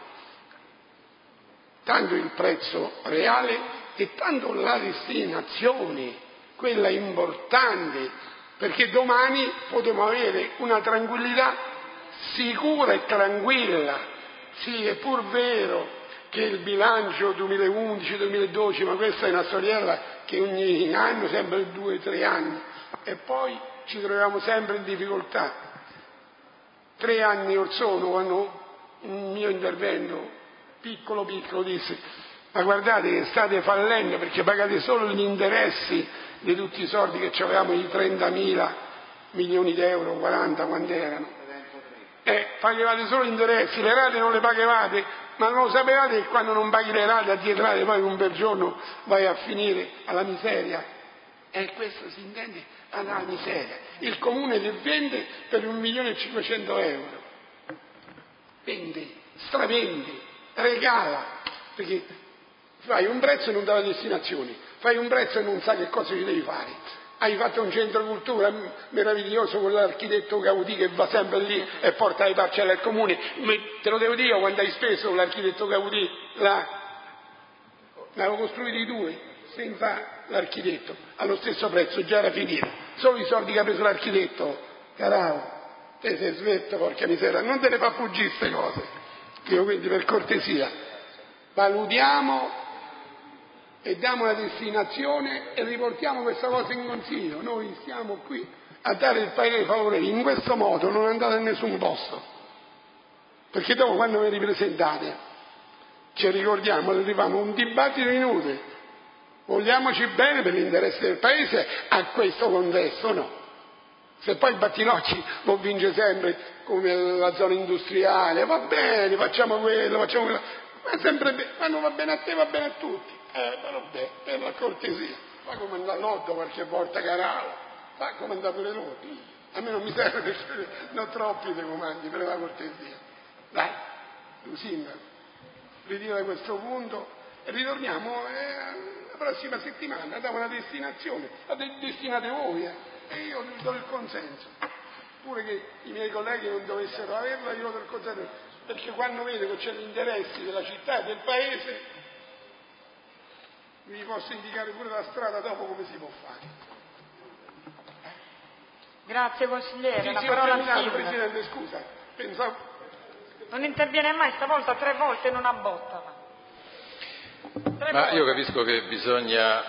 tanto il prezzo reale e tanto la destinazione, quella importante, perché domani potremo avere una tranquillità sicura e tranquilla. Sì, è pur vero che il bilancio duemilaundici duemiladodici, ma questa è una storiella che ogni anno, sempre due o tre anni, e poi ci troviamo sempre in difficoltà. Tre anni or sono, quando un mio intervento piccolo piccolo disse: ma guardate che state fallendo perché pagate solo gli interessi di tutti i soldi che ci avevamo, di trentamila milioni di euro, quaranta quanti erano, eh, pagavate solo gli interessi, le rate non le pagavate, ma non lo sapevate che quando non paghi le rate a dieci rate poi un bel giorno vai a finire alla miseria? E questo si intende, alla miseria. Il comune che vende per un milione e cinquecento euro, vende, stravende, regala, perché fai un prezzo e non dà la destinazione, fai un prezzo e non sai che cosa ci devi fare. Hai fatto un centro cultura meraviglioso con l'architetto Gaudì che va sempre lì e porta le parcelle al comune. Te lo devo dire quando hai speso l'architetto Gaudì là, ne avevo costruiti due senza l'architetto allo stesso prezzo, già era finito. Solo i soldi che ha preso l'architetto, Carao, te sei svetto, porca miseria, non te ne fa fuggire queste cose. Io quindi per cortesia valutiamo e diamo una destinazione e riportiamo questa cosa in consiglio. Noi stiamo qui a dare il parere favorevole, in questo modo non andate a nessun posto, perché dopo quando vi ripresentate ci ricordiamo, arriviamo a un dibattito inutile. Vogliamoci bene per l'interesse del paese a questo contesto, no? Se poi Battinocci non vince sempre come la zona industriale, va bene, facciamo quello, facciamo quello, ma sempre bene, ma non va bene a te, va bene a tutti. Eh, però beh, per la cortesia, fa come andare all'otto qualche volta, Carao, fa come andare pure l'otto. A me non mi serve perché non ho troppi dei comandi, per la cortesia. Dai, tu sindaco, ritira questo punto e ritorniamo eh, la prossima settimana, da una destinazione, la destinate voi, eh, e io do il consenso. Pure che i miei colleghi non dovessero averla, io do il consenso, perché quando vedo che c'è gli interessi della città e del paese, vi posso indicare pure la strada dopo come si può fare. Grazie consigliere, Sì, la sì, parola al terminato, sindaco. Presidente, scusa, pensavo... Non interviene mai, stavolta tre volte in una botta. Tre Ma volte. io capisco che bisogna...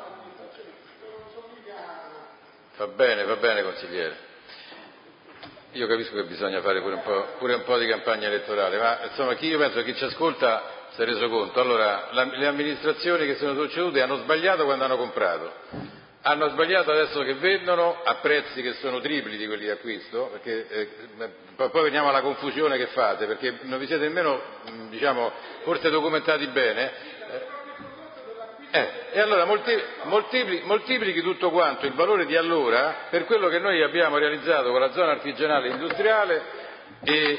Va bene, va bene consigliere. io capisco che bisogna fare pure un po', pure un po' di campagna elettorale, ma insomma chi, io penso che chi ci ascolta si è reso conto. Allora, la, le amministrazioni che sono succedute hanno sbagliato quando hanno comprato, hanno sbagliato adesso che vendono a prezzi che sono tripli di quelli di acquisto, perché eh, poi veniamo alla confusione che fate, perché non vi siete nemmeno, diciamo, forse documentati bene. Eh, e allora molti, moltipli, moltiplichi tutto quanto il valore di allora per quello che noi abbiamo realizzato con la zona artigianale e industriale e,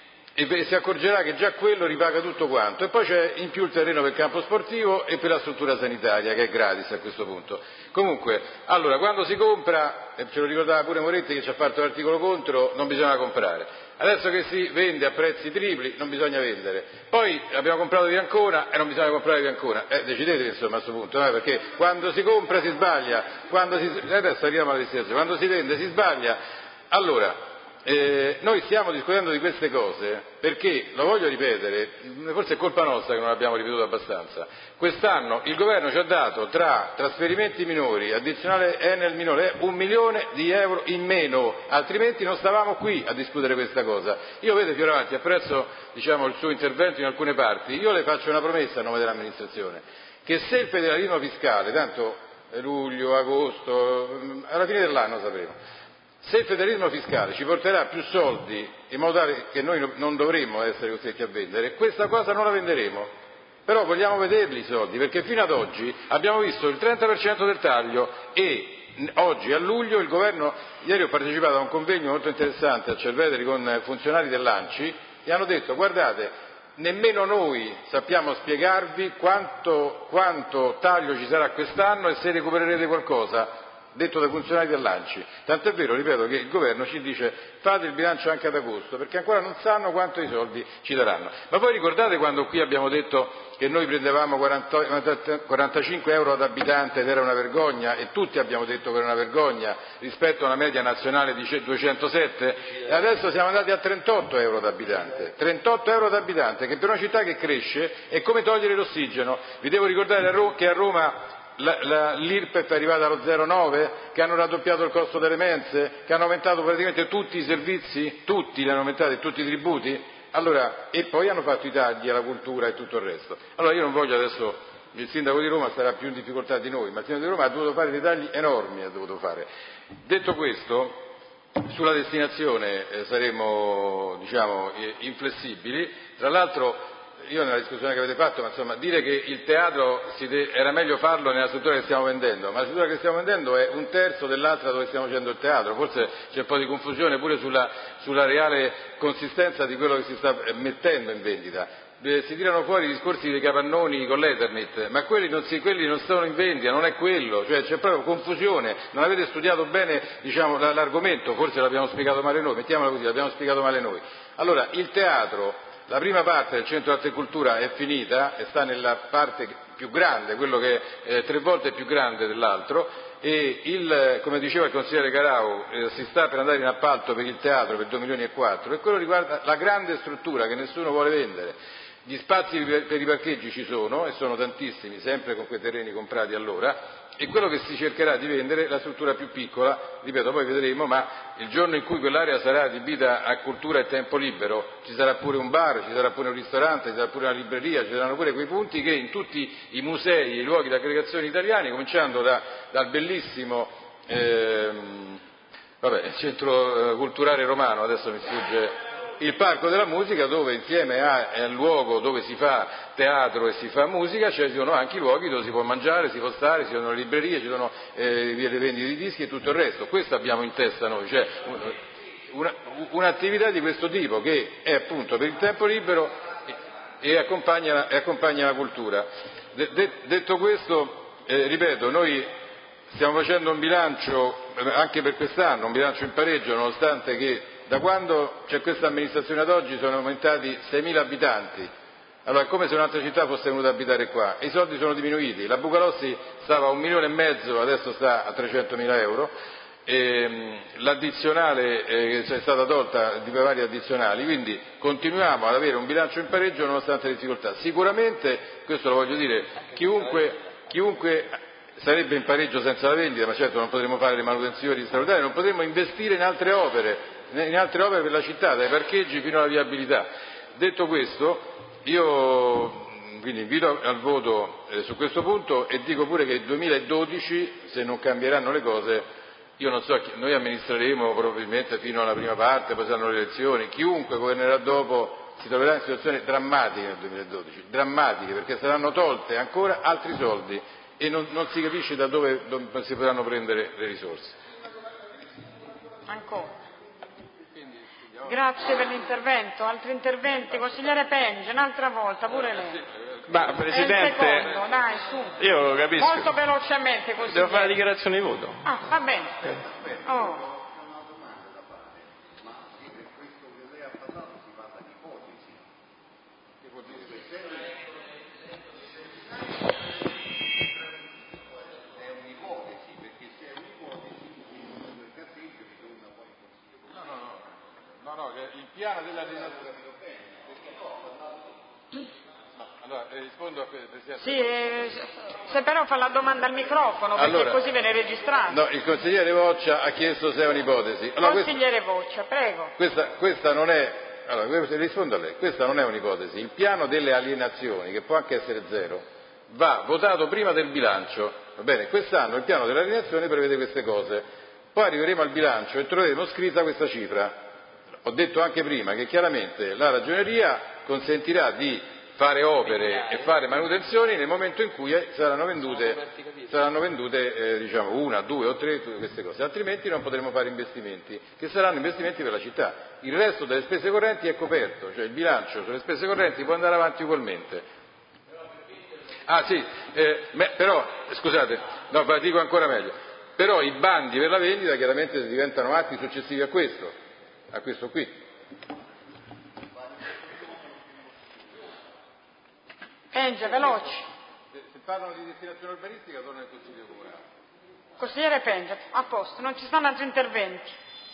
e si accorgerà che già quello ripaga tutto quanto. E poi c'è in più il terreno per il campo sportivo e per la struttura sanitaria, che è gratis a questo punto. Comunque, allora, quando si compra, e ce lo ricordava pure Moretti che ci ha fatto l'articolo contro, non bisogna comprare. Adesso che si vende a prezzi tripli non bisogna vendere. Poi abbiamo comprato di Ancona e non bisogna comprare di Ancona. Eh, decidetevi insomma a questo punto, eh, perché quando si compra si sbaglia, quando si, adesso arriviamo alla destinazione, quando si vende si sbaglia. Allora, eh, noi stiamo discutendo di queste cose perché, lo voglio ripetere, forse è colpa nostra che non l'abbiamo ripetuto abbastanza. Quest'anno il governo ci ha dato tra trasferimenti minori, addizionale Enel minore, un milione di euro in meno, altrimenti non stavamo qui a discutere questa cosa. Io vedo Fioravanti, apprezzo diciamo, il suo intervento in alcune parti, io le faccio una promessa a nome dell'amministrazione, che se il federalismo fiscale, tanto è luglio, agosto, alla fine dell'anno sapremo, se il federalismo fiscale ci porterà più soldi in modo tale che noi non dovremmo essere costretti a vendere, questa cosa non la venderemo. Però vogliamo vederli i soldi, perché fino ad oggi abbiamo visto il trenta per cento del taglio e oggi a luglio il governo, ieri ho partecipato a un convegno molto interessante a Cerveteri con funzionari dell'Anci e hanno detto guardate, nemmeno noi sappiamo spiegarvi quanto, quanto taglio ci sarà quest'anno e se recupererete qualcosa. Detto dai funzionari dell'Anci, tant'è vero, ripeto, che il governo ci dice fate il bilancio anche ad agosto, perché ancora non sanno quanto i soldi ci daranno. Ma poi ricordate quando qui abbiamo detto che noi prendevamo quaranta, quarantacinque euro ad abitante ed era una vergogna, e tutti abbiamo detto che era una vergogna rispetto a una media nazionale di duecentosette, e adesso siamo andati a trentotto euro ad abitante, trentotto euro ad abitante, che per una città che cresce è come togliere l'ossigeno. Vi devo ricordare che a Roma La, la, l'I R P E F è arrivata allo zero virgola nove, che hanno raddoppiato il costo delle mense, che hanno aumentato praticamente tutti i servizi, tutti li hanno aumentati, tutti i tributi, allora, e poi hanno fatto i tagli alla cultura e tutto il resto. Allora io non voglio adesso, il sindaco di Roma sarà più in difficoltà di noi, ma il sindaco di Roma ha dovuto fare dei tagli enormi, ha dovuto fare. Detto questo, sulla destinazione eh, saremo diciamo, eh, inflessibili, tra l'altro io nella discussione che avete fatto, ma insomma, dire che il teatro si de- era meglio farlo nella struttura che stiamo vendendo, ma la struttura che stiamo vendendo è un terzo dell'altra dove stiamo facendo il teatro, forse c'è un po' di confusione pure sulla, sulla reale consistenza di quello che si sta mettendo in vendita. Si tirano fuori i discorsi dei capannoni con l'Eternit, ma quelli non, si, quelli non sono in vendita, non è quello, cioè c'è proprio confusione, non avete studiato bene diciamo, l'argomento, forse l'abbiamo spiegato male noi, mettiamola così, l'abbiamo spiegato male noi. Allora, il teatro, la prima parte del Centro Arte e Cultura è finita e sta nella parte più grande, quello che è eh, tre volte più grande dell'altro, e il, come diceva il consigliere Carau, eh, si sta per andare in appalto per il teatro per due milioni e quattro, e quello riguarda la grande struttura che nessuno vuole vendere. Gli spazi per i parcheggi ci sono, e sono tantissimi, sempre con quei terreni comprati allora, e quello che si cercherà di vendere è la struttura più piccola, ripeto, poi vedremo, ma il giorno in cui quell'area sarà adibita a cultura e tempo libero ci sarà pure un bar, ci sarà pure un ristorante, ci sarà pure una libreria, ci saranno pure quei punti che in tutti i musei e i luoghi di aggregazione italiani, cominciando da, dal bellissimo ehm, vabbè, centro eh, culturale romano, adesso mi sfugge, il Parco della Musica, dove insieme al luogo dove si fa teatro e si fa musica ci sono anche i luoghi dove si può mangiare, si può stare, ci sono le librerie, ci sono eh, le vendite di dischi e tutto il resto. Questo abbiamo in testa noi, cioè una, un'attività di questo tipo che è appunto per il tempo libero e, e, accompagna, e accompagna la cultura. De, de, detto questo, eh, ripeto, noi stiamo facendo un bilancio anche per quest'anno, un bilancio in pareggio, nonostante che da quando c'è questa amministrazione ad oggi sono aumentati seimila abitanti. Allora è come se un'altra città fosse venuta a abitare qua, e i soldi sono diminuiti, la Bucalossi stava a un milione e mezzo, adesso sta a trecentomila euro, e l'addizionale eh, è stata tolta di vari addizionali, quindi continuiamo ad avere un bilancio in pareggio nonostante le difficoltà. Sicuramente, questo lo voglio dire, chiunque, chiunque sarebbe in pareggio senza la vendita, ma certo non potremo fare le manutenzioni straordinarie, non potremo investire in altre opere, in altre opere per la città, dai parcheggi fino alla viabilità. Detto questo, io quindi invito al voto eh, su questo punto e dico pure che il duemiladodici, se non cambieranno le cose, io non so, noi amministreremo probabilmente fino alla prima parte, poi saranno le elezioni, chiunque governerà dopo si troverà in situazioni drammatiche nel duemiladodici, drammatiche, perché saranno tolte ancora altri soldi e non, non si capisce da dove, dove si potranno prendere le risorse. Ancora. Grazie per l'intervento. Altri interventi? Consigliere Penge, un'altra volta, pure lei. Ma Presidente, è il secondo, dai, su. Io lo capisco. Molto velocemente, consigliere. Devo fare la dichiarazione di voto. Ah, va bene. Oh. No, no, il piano della alienazione. Allora, rispondo a Presidente. Sì, eh, se però fa la domanda al microfono, perché allora, così viene registrato. No, il consigliere Voccia ha chiesto se è un'ipotesi. Allora, consigliere Voccia, prego. Questa, questa non è, allora, rispondo a lei, questa non è un'ipotesi. Il piano delle alienazioni, che può anche essere zero, va votato prima del bilancio, va bene? Quest'anno il piano delle alienazioni prevede queste cose, poi arriveremo al bilancio e troveremo scritta questa cifra. Ho detto anche prima che chiaramente la ragioneria consentirà di fare opere e fare manutenzioni nel momento in cui saranno vendute, saranno vendute eh, diciamo una, due o tre tutte queste cose, altrimenti non potremo fare investimenti, che saranno investimenti per la città. Il resto delle spese correnti è coperto, cioè il bilancio sulle spese correnti può andare avanti ugualmente. Ah sì, eh, me, però, scusate, no, ma dico ancora meglio, però i bandi per la vendita chiaramente diventano atti successivi a questo. A questo qui. Penge, veloci. Se, se parlano di destinazione urbanistica torna il Consiglio Comunale. Consigliere Penge, a posto, non ci sono altri interventi.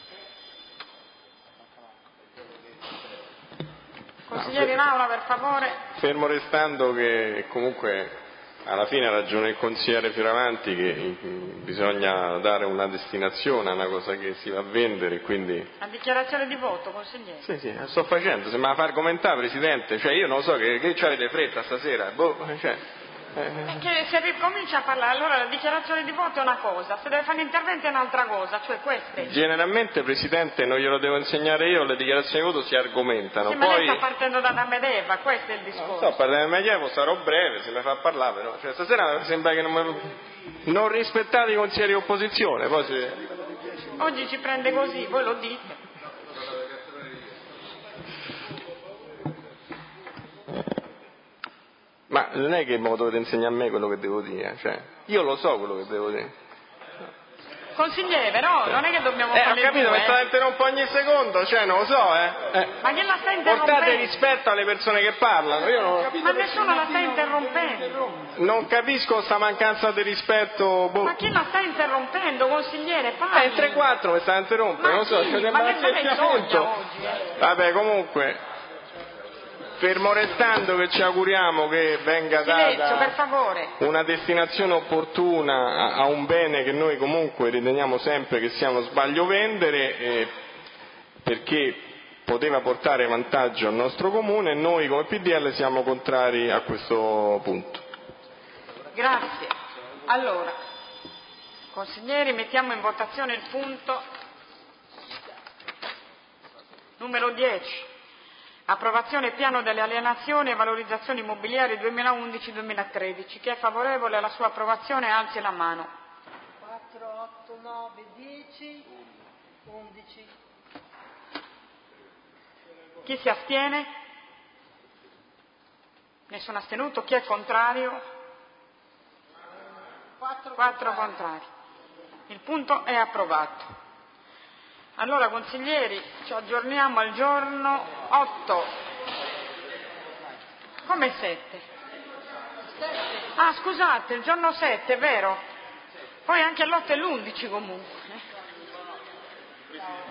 Consigliere in aula, per favore. Fermo restando che comunque alla fine ha ragione il consigliere Fioravanti che bisogna dare una destinazione a una cosa che si va a vendere, quindi... La dichiarazione di voto, consigliere. Sì, sì, la sto facendo, se me la fa argomentare, Presidente, cioè io non so che, che avete fretta stasera, boh, cioè... Eh. Che se ricomincia a parlare, allora la dichiarazione di voto è una cosa, se deve fare l'intervento è un'altra cosa, cioè queste. Generalmente, Presidente, non glielo devo insegnare io, le dichiarazioni di voto si argomentano. Sì, ma poi... lei sta partendo da Medeva, questo è il discorso. Non sto partendo da Medeva, sarò breve, se mi fa parlare però. Cioè, stasera sembra che non, mi... non rispettate i consiglieri di opposizione, poi si... Oggi ci prende così, voi lo dite. Ma non è che mo dovete insegnare a me quello che devo dire, cioè, io lo so quello che devo dire. Consigliere, no, non è che dobbiamo eh, fare ho capito, due, mi sta interrompendo ogni secondo, cioè non lo so, eh. eh. Ma chi la sta interrompendo? Portate rispetto alle persone che parlano, io non... Ma nessuno la sta interrompendo. Non capisco sta mancanza di rispetto. Boh. Ma chi la sta interrompendo, consigliere? Parli. Eh, il tre quattro mi sta interrompendo, ma non so, sì, c'è ma che me sogna oggi, eh. Vabbè, comunque... Fermo restando che ci auguriamo che venga Silenzio, data per favore. una destinazione opportuna a, a un bene che noi comunque riteniamo sempre che sia uno sbaglio vendere, eh, perché poteva portare vantaggio al nostro comune e noi come P D L siamo contrari a questo punto. Grazie. Allora, consiglieri, mettiamo in votazione il punto numero dieci. Approvazione piano delle alienazioni e valorizzazioni immobiliari duemilaundici duemilatredici. Chi è favorevole alla sua approvazione alzi la mano. quattro, otto, nove, dieci, undici. Chi si astiene? Nessuno astenuto. Chi è contrario? Quattro contrari. Il punto è approvato. Allora, consiglieri, ci aggiorniamo al giorno otto. Come sette? Ah, scusate, il giorno sette, è vero? Poi anche l'otto e l'undici comunque.